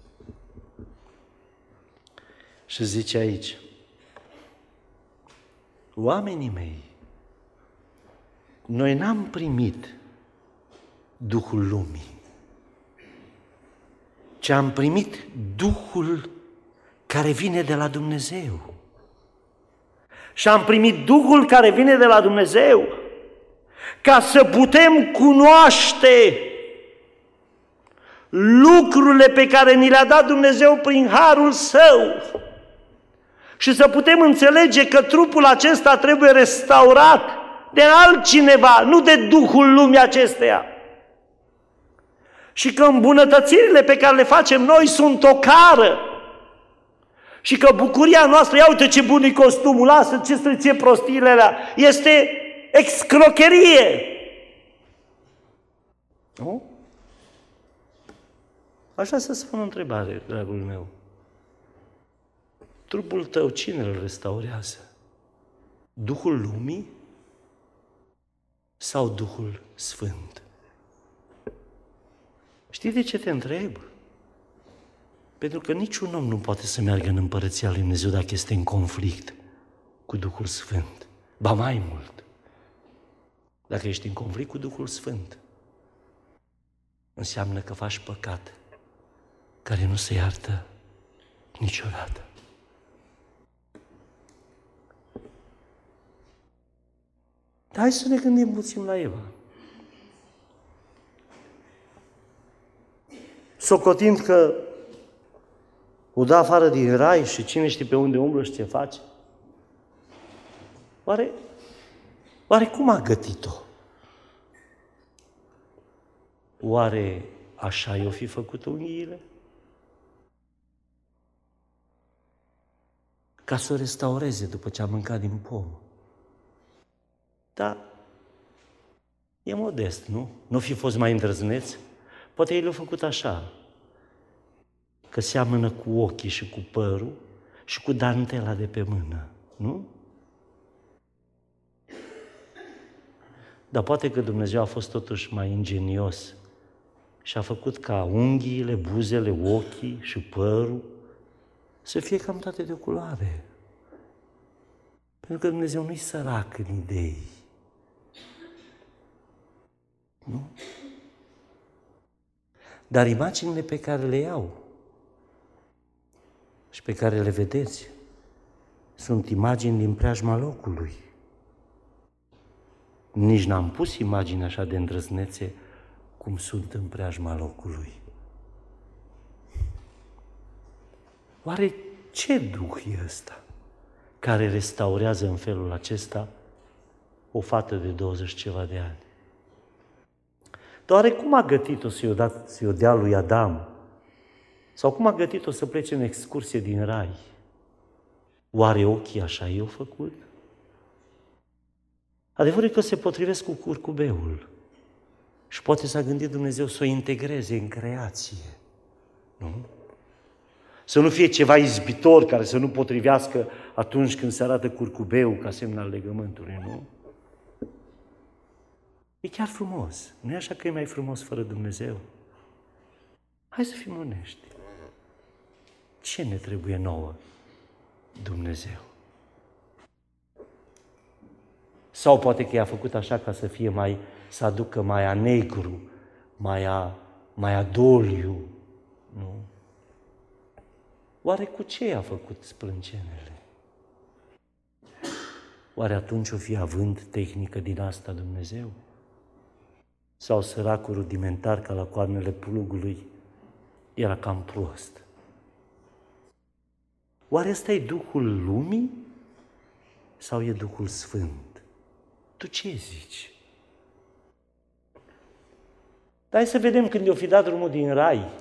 Și zice aici, oamenii mei, noi n-am primit Duhul lumii, ci am primit Duhul care vine de la Dumnezeu. Și am primit Duhul care vine de la Dumnezeu ca să putem cunoaște lucrurile pe care ni le-a dat Dumnezeu prin harul Său și să putem înțelege că trupul acesta trebuie restaurat de altcineva, nu de Duhul lumii acesteia. Și că îmbunătățirile pe care le facem noi sunt o cară. Și că bucuria noastră, ia uite ce bun e costumul, lasă ce străție prostiile alea, este excrocherie. Nu? Așa să spun o întrebare, dragul meu. Trupul tău cine îl restaurează? Duhul lumii sau Duhul Sfânt? Știi de ce te întreb? Pentru că niciun om nu poate să meargă în Împărăția lui Dumnezeu dacă este în conflict cu Duhul Sfânt. Ba mai mult, dacă ești în conflict cu Duhul Sfânt, înseamnă că faci păcat care nu se iartă niciodată. Dar hai să ne gândim puțin la Eva. Socotind că o dă afară din rai și cine știe pe unde umblă și ce face, oare cum a gătit-o? Oare așa i-o fi făcut unghiile? Ca să o restaureze după ce a mâncat din pom. Da, e modest, nu? Nu fi fost mai îndrăzneț? Poate el a făcut așa, că seamănă cu ochii și cu părul și cu dantela de pe mână, nu? Dar poate că Dumnezeu a fost totuși mai ingenios și a făcut ca unghiile, buzele, ochii și părul să fie cam toate de o culoare. Pentru că Dumnezeu nu-i sărac în idei. Nu? Dar imaginile pe care le iau și pe care le vedeți sunt imagini din preajma locului. Nici n-am pus imagini așa de îndrăznețe cum sunt în preajma locului. Oare ce duh e ăsta care restaurează în felul acesta o fată de 20 ceva de ani? Dar oare cum a gătit-o să-i dea lui Adam? Sau cum a gătit-o să plece în excursie din rai? Oare ochii așa i-au făcut? Adevărul e că se potrivesc cu curcubeul. Și poate s-a gândit Dumnezeu să o integreze în creație. Nu? Să nu fie ceva izbitor care să nu potrivească atunci când se arată curcubeul ca semn al legământului, nu? E chiar frumos. Nu e așa că e mai frumos fără Dumnezeu? Hai să fim onești. Ce ne trebuie nouă? Dumnezeu. Sau poate că i-a făcut așa ca să fie să aducă mai a negru, mai a doliu, nu? Oare cu ce i-a făcut sprâncenele? Oare atunci o fi având tehnică din asta Dumnezeu? Sau săracul rudimentar ca la coarnele plugului era cam prost? Oare ăsta e Duhul lumii sau e Duhul Sfânt? Tu ce zici? Dar hai să vedem când i-o fi dat drumul din rai.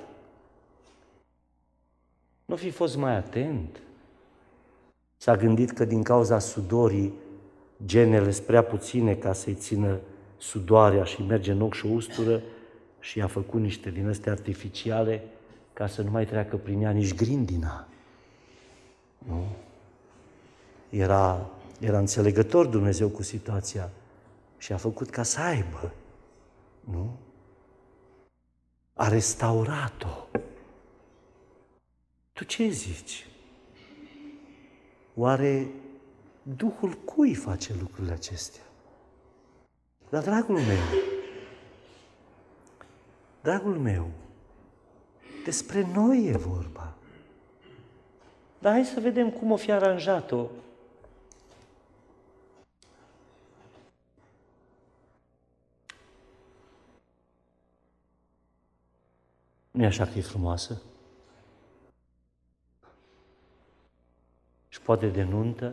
Nu fi fost mai atent? S-a gândit că din cauza sudorii genele sunt prea puține ca să-i țină sudoarea și merge în ochi și o ustură și i-a făcut niște din astea artificiale ca să nu mai treacă prin ea nici grindina. Nu? Era înțelegător Dumnezeu cu situația și a făcut ca să aibă. Nu? A restaurat-o. Tu ce zici? Oare Duhul cui face lucrurile acestea? Dar, dragul meu, despre noi e vorba. Dar hai să vedem cum o fi aranjat-o. Nu e așa că e frumoasă? Și poate de nuntă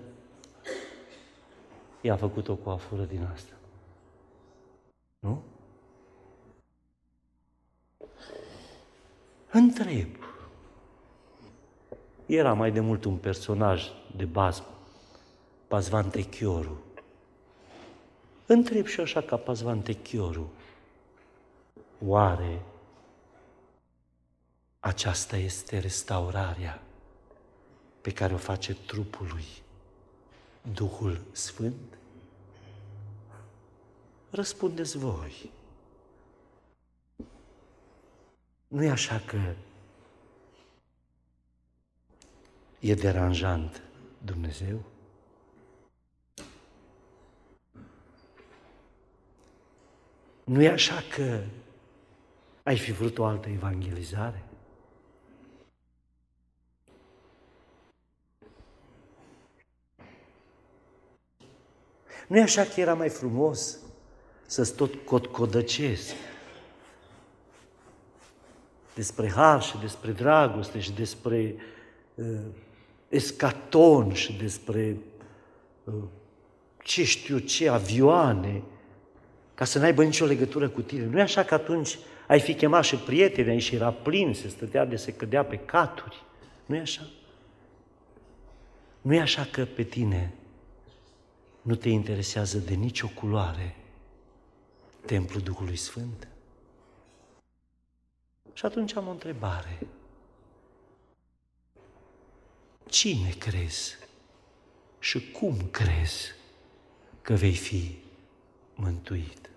i-a făcut o coafură din asta. Nu? Întreb. Era mai de mult un personaj de bază, Pazvante Chioru. Întreb și așa ca Pazvante Chioru. Oare aceasta este restaurarea pe care o face trupului Duhul Sfânt? Răspundeți voi. Nu e așa că e deranjant Dumnezeu? Nu e așa că ai fi vrut o altă evangelizare? Nu e așa că era mai frumos să-ți tot cotcodăcesc despre har și despre dragoste și despre escaton și despre ce știu ce, avioane, ca să n-aibă nicio legătură cu tine. Nu e așa că atunci ai fi chemat și prietenii și era plin, se stătea de se cădea pe caturi. Nu e așa? Nu e așa că pe tine nu te interesează de nicio culoare templul Duhului Sfânt? Și atunci am o întrebare. Cine crezi și cum crezi că vei fi mântuit?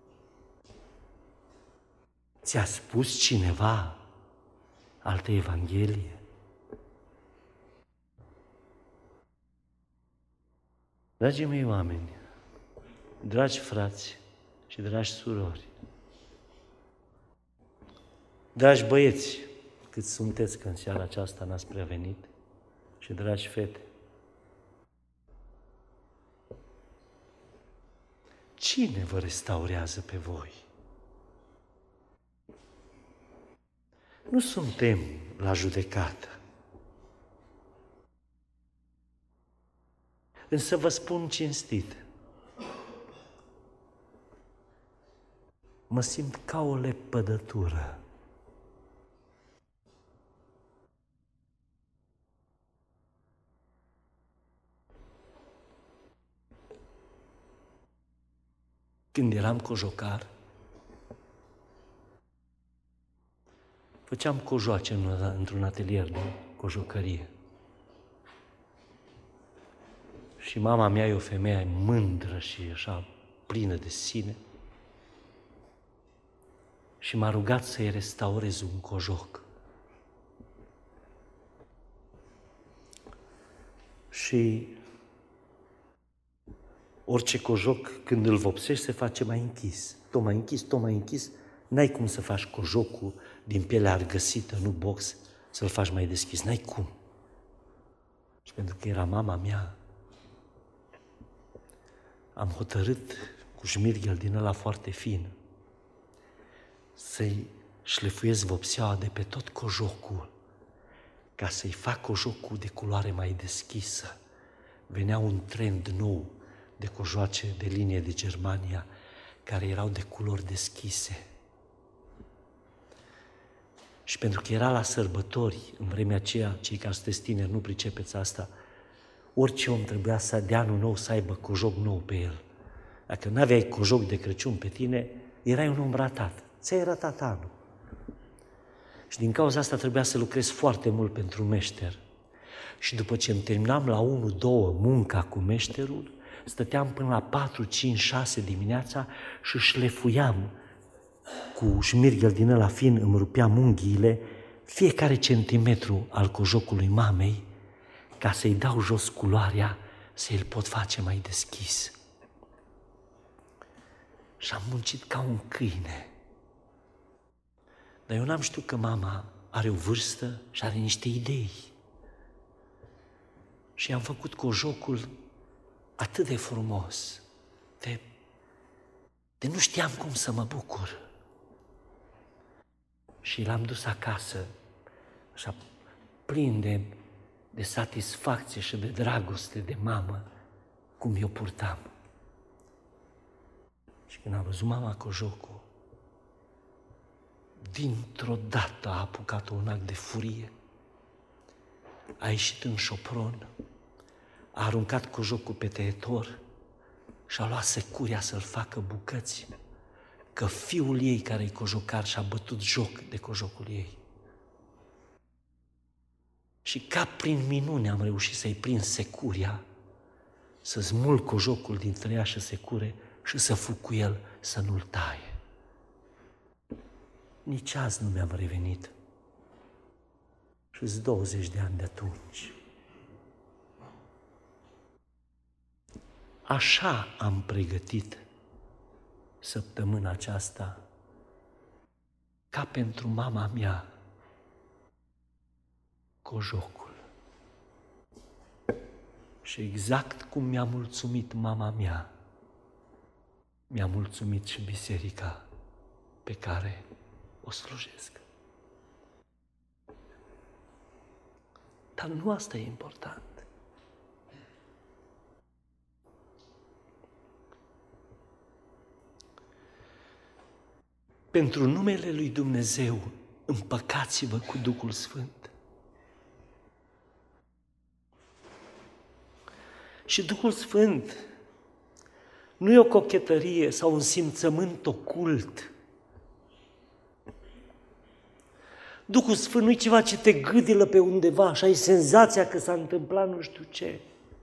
Ți-a spus cineva altă Evanghelie? Dragii mei oameni, dragi frați și dragi surori, dragi băieți, cât sunteți că în seara aceasta n-ați prea venit, și dragi fete, cine vă restaurează pe voi? Nu suntem la judecată. Însă vă spun cinstit, mă simt ca o lepădătură. Când eram cojocar, făceam cojoace într-un atelier de cojocărie. Și mama mea e o femeie mândră și așa plină de sine. Și m-a rugat să-i restaurez un cojoc. Și orice cojoc, când îl vopsești, se face mai închis. Tot mai închis, tot mai închis. N-ai cum să faci cojocul din piele argăsită, nu box, să-l faci mai deschis. N-ai cum. Și pentru că era mama mea, am hotărât cu șmirghel din ăla foarte fin să-i șlefuiesc vopseaua de pe tot cojocul, ca să-i fac cojocul de culoare mai deschisă. Venea un trend nou de cojoace de linie de Germania, care erau de culori deschise. Și pentru că era la sărbători, în vremea aceea, cei care sunteți tineri nu pricepeți asta, orice om trebuia să de anul nou să aibă cojoc nou pe el. Dacă nu aveai cojoc de Crăciun pe tine, erai un om ratat. Ți-ai ratat anul. Și din cauza asta trebuia să lucrez foarte mult pentru meșter. Și după ce îmi terminam la 1-2 munca cu meșterul, stăteam până la 4, 5, 6 dimineața și șlefuiam cu șmirghel din ăla fin, îmi rupeam unghiile, fiecare centimetru al cojocului mamei, ca să-i dau jos culoarea, să îl pot face mai deschis. Și am muncit ca un câine. Dar eu n-am știut că mama are o vârstă și are niște idei. Și am făcut cojocul atât de frumos, de nu știam cum să mă bucur. Și l-am dus acasă, așa plin de satisfacție și de dragoste de mamă, cum eu purtam. Și când am văzut mama cojocul, dintr-o dată a apucat un act de furie. A ieșit în șopron, a aruncat cojocul pe tăietor și a luat securia să-l facă bucăți, că fiul ei, care-i cojocar, și-a bătut joc de cojocul ei. Și ca prin minune am reușit să-i prind securia, să smulg cojocul dintre ea și secure și să fug cu el să nu-l taie. Nici azi nu mi-am revenit. Și-s 20 de ani de atunci. Așa am pregătit săptămâna aceasta ca pentru mama mea cojocul. Și exact cum mi-a mulțumit mama mea, mi-a mulțumit și biserica pe care o slujesc. Dar nu asta e important. Pentru numele lui Dumnezeu, împăcați-vă cu Duhul Sfânt. Și Duhul Sfânt nu e o cochetărie sau un simțământ ocult. Duhul Sfânt nu e ceva ce te gâdilă pe undeva și ai senzația că s-a întâmplat nu știu ce.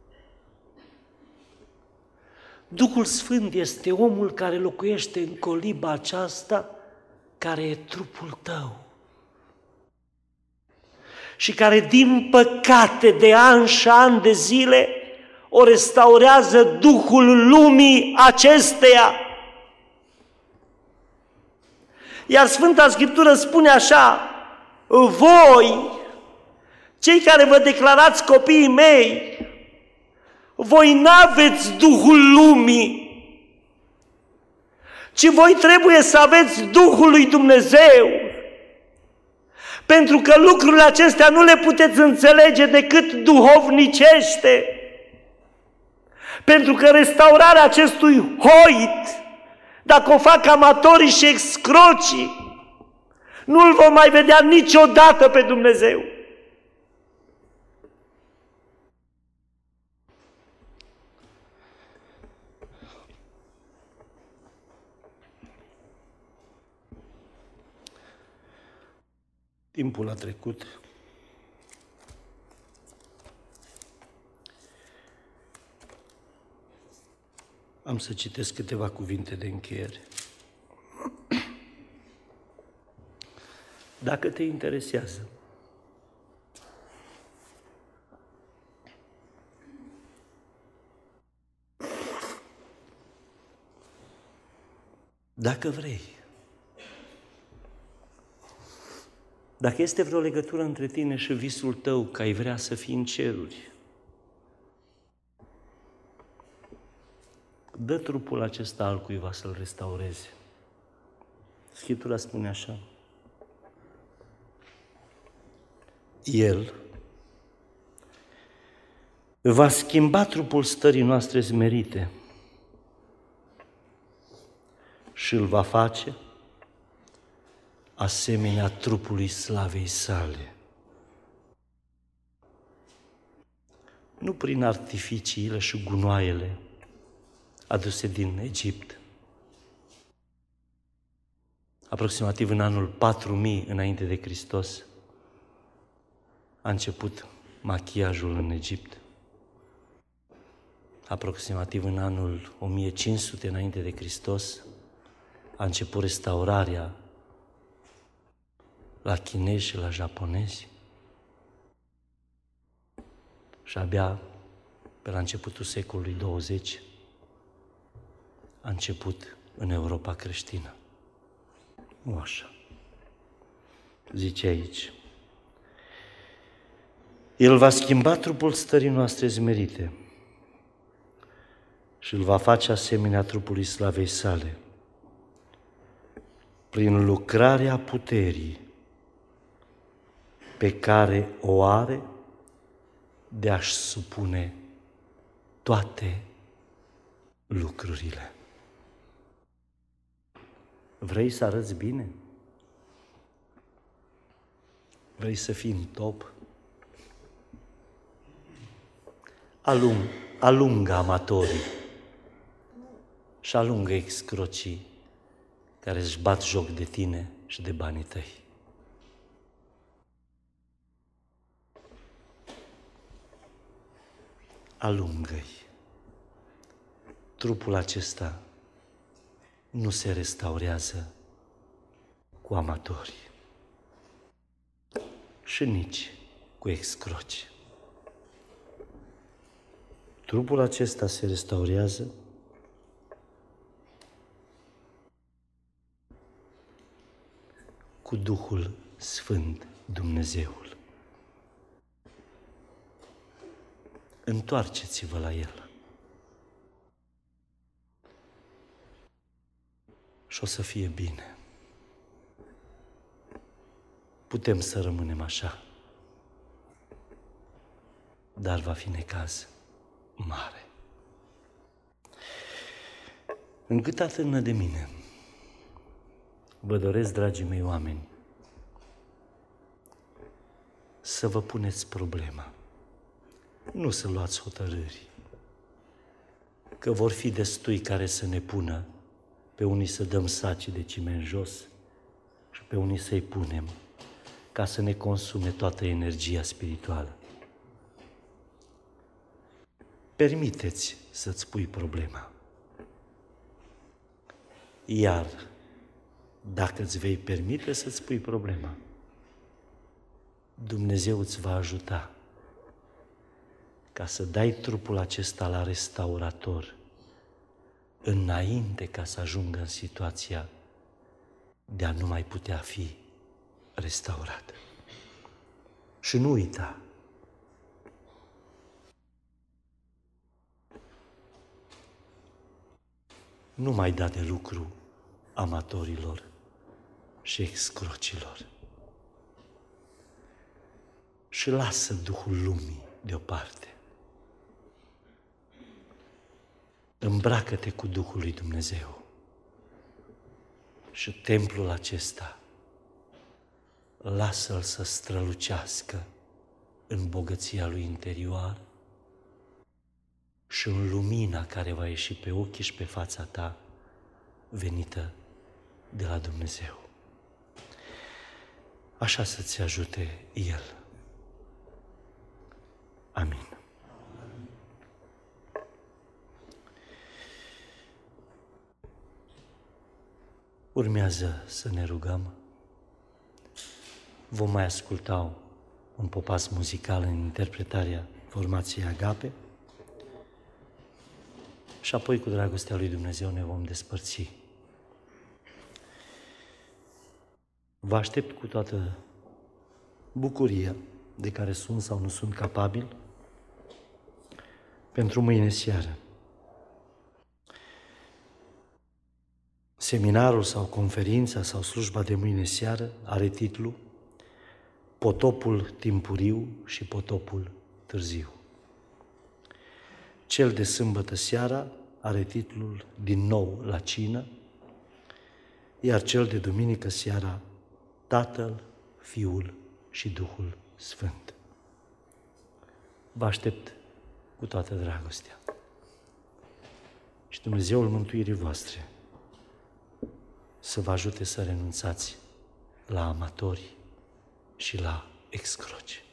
Duhul Sfânt este omul care locuiește în coliba aceasta, care e trupul tău și care, din păcate, de ani și ani de zile, o restaurează duhul lumii acesteia. Iar Sfânta Scriptură spune așa: voi, cei care vă declarați copiii mei, voi n-aveți duhul lumii, ci voi trebuie să aveți Duhul lui Dumnezeu. Pentru că lucrurile acestea nu le puteți înțelege decât duhovnicește. Pentru că restaurarea acestui hoit, dacă o fac amatorii și excrocii, nu-L vom mai vedea niciodată pe Dumnezeu. Timpul a trecut. Am să citesc câteva cuvinte de încheiere. Dacă te interesează, dacă vrei, dacă este vreo legătură între tine și visul tău că ai vrea să fii în ceruri, dă trupul acesta altcuiva să-l restaureze. Scriptura spune așa: El va schimba trupul stării noastre smerite și îl va face asemenea trupului slavei sale. Nu prin artificiile și gunoaiele aduse din Egipt. Aproximativ în anul 4000 înainte de Hristos a început machiajul în Egipt. Aproximativ în anul 1500 înainte de Hristos a început restaurarea la chinezi și la japonezi. Și abia pe la începutul secolului 20 a început în Europa creștină. Nu așa. Zice aici: El va schimba trupul stării noastre smerite și îl va face asemenea trupului slavei sale, prin lucrarea puterii pe care o are de a-și supune toate lucrurile. Vrei să arăți bine? Vrei să fii în top? Alungă amatorii și alungă excrocii care își bat joc de tine și de banii tăi. Alungă-i. Trupul acesta nu se restaurează cu amatori și nici cu excroci. Trupul acesta se restaurează cu Duhul Sfânt Dumnezeul. Întoarceți-vă la El și o să fie bine. Putem să rămânem așa, dar va fi necaz mare. Încât atârnă de mine, vă doresc, dragii mei oameni, să vă puneți problema, nu să luați hotărâri, că vor fi destui care să ne pună, pe unii să dăm saci de ciment jos și pe unii să-i punem, ca să ne consume toată energia spirituală. Permiteți să-ți pui problema. Iar dacă îți vei permite să-ți pui problema, Dumnezeu îți va ajuta ca să dai trupul acesta la restaurator înainte ca să ajungă în situația de a nu mai putea fi restaurat. Și nu uita, nu mai da de lucru amatorilor și excrocilor. Și lasă Duhul lumii deoparte. Îmbracă-te cu Duhul lui Dumnezeu și templul acesta lasă-l să strălucească în bogăția lui interior și în lumina care va ieși pe ochii și pe fața ta venită de la Dumnezeu. Așa să-ți ajute El. Amin. Urmează să ne rugăm. Vom mai asculta un popas muzical în interpretarea formației Agape și apoi cu dragostea lui Dumnezeu ne vom despărți. Vă aștept cu toată bucuria de care sunt sau nu sunt capabil pentru mâine seară. Seminarul sau conferința sau slujba de mâine seară are titlu Potopul timpuriu și potopul târziu. Cel de sâmbătă seara are titlul Din nou la cină, iar cel de duminică seara Tatăl, Fiul și Duhul Sfânt. Vă aștept cu toată dragostea. Și Dumnezeul mântuirii voastre să vă ajute să renunțați la amatori și la excroci.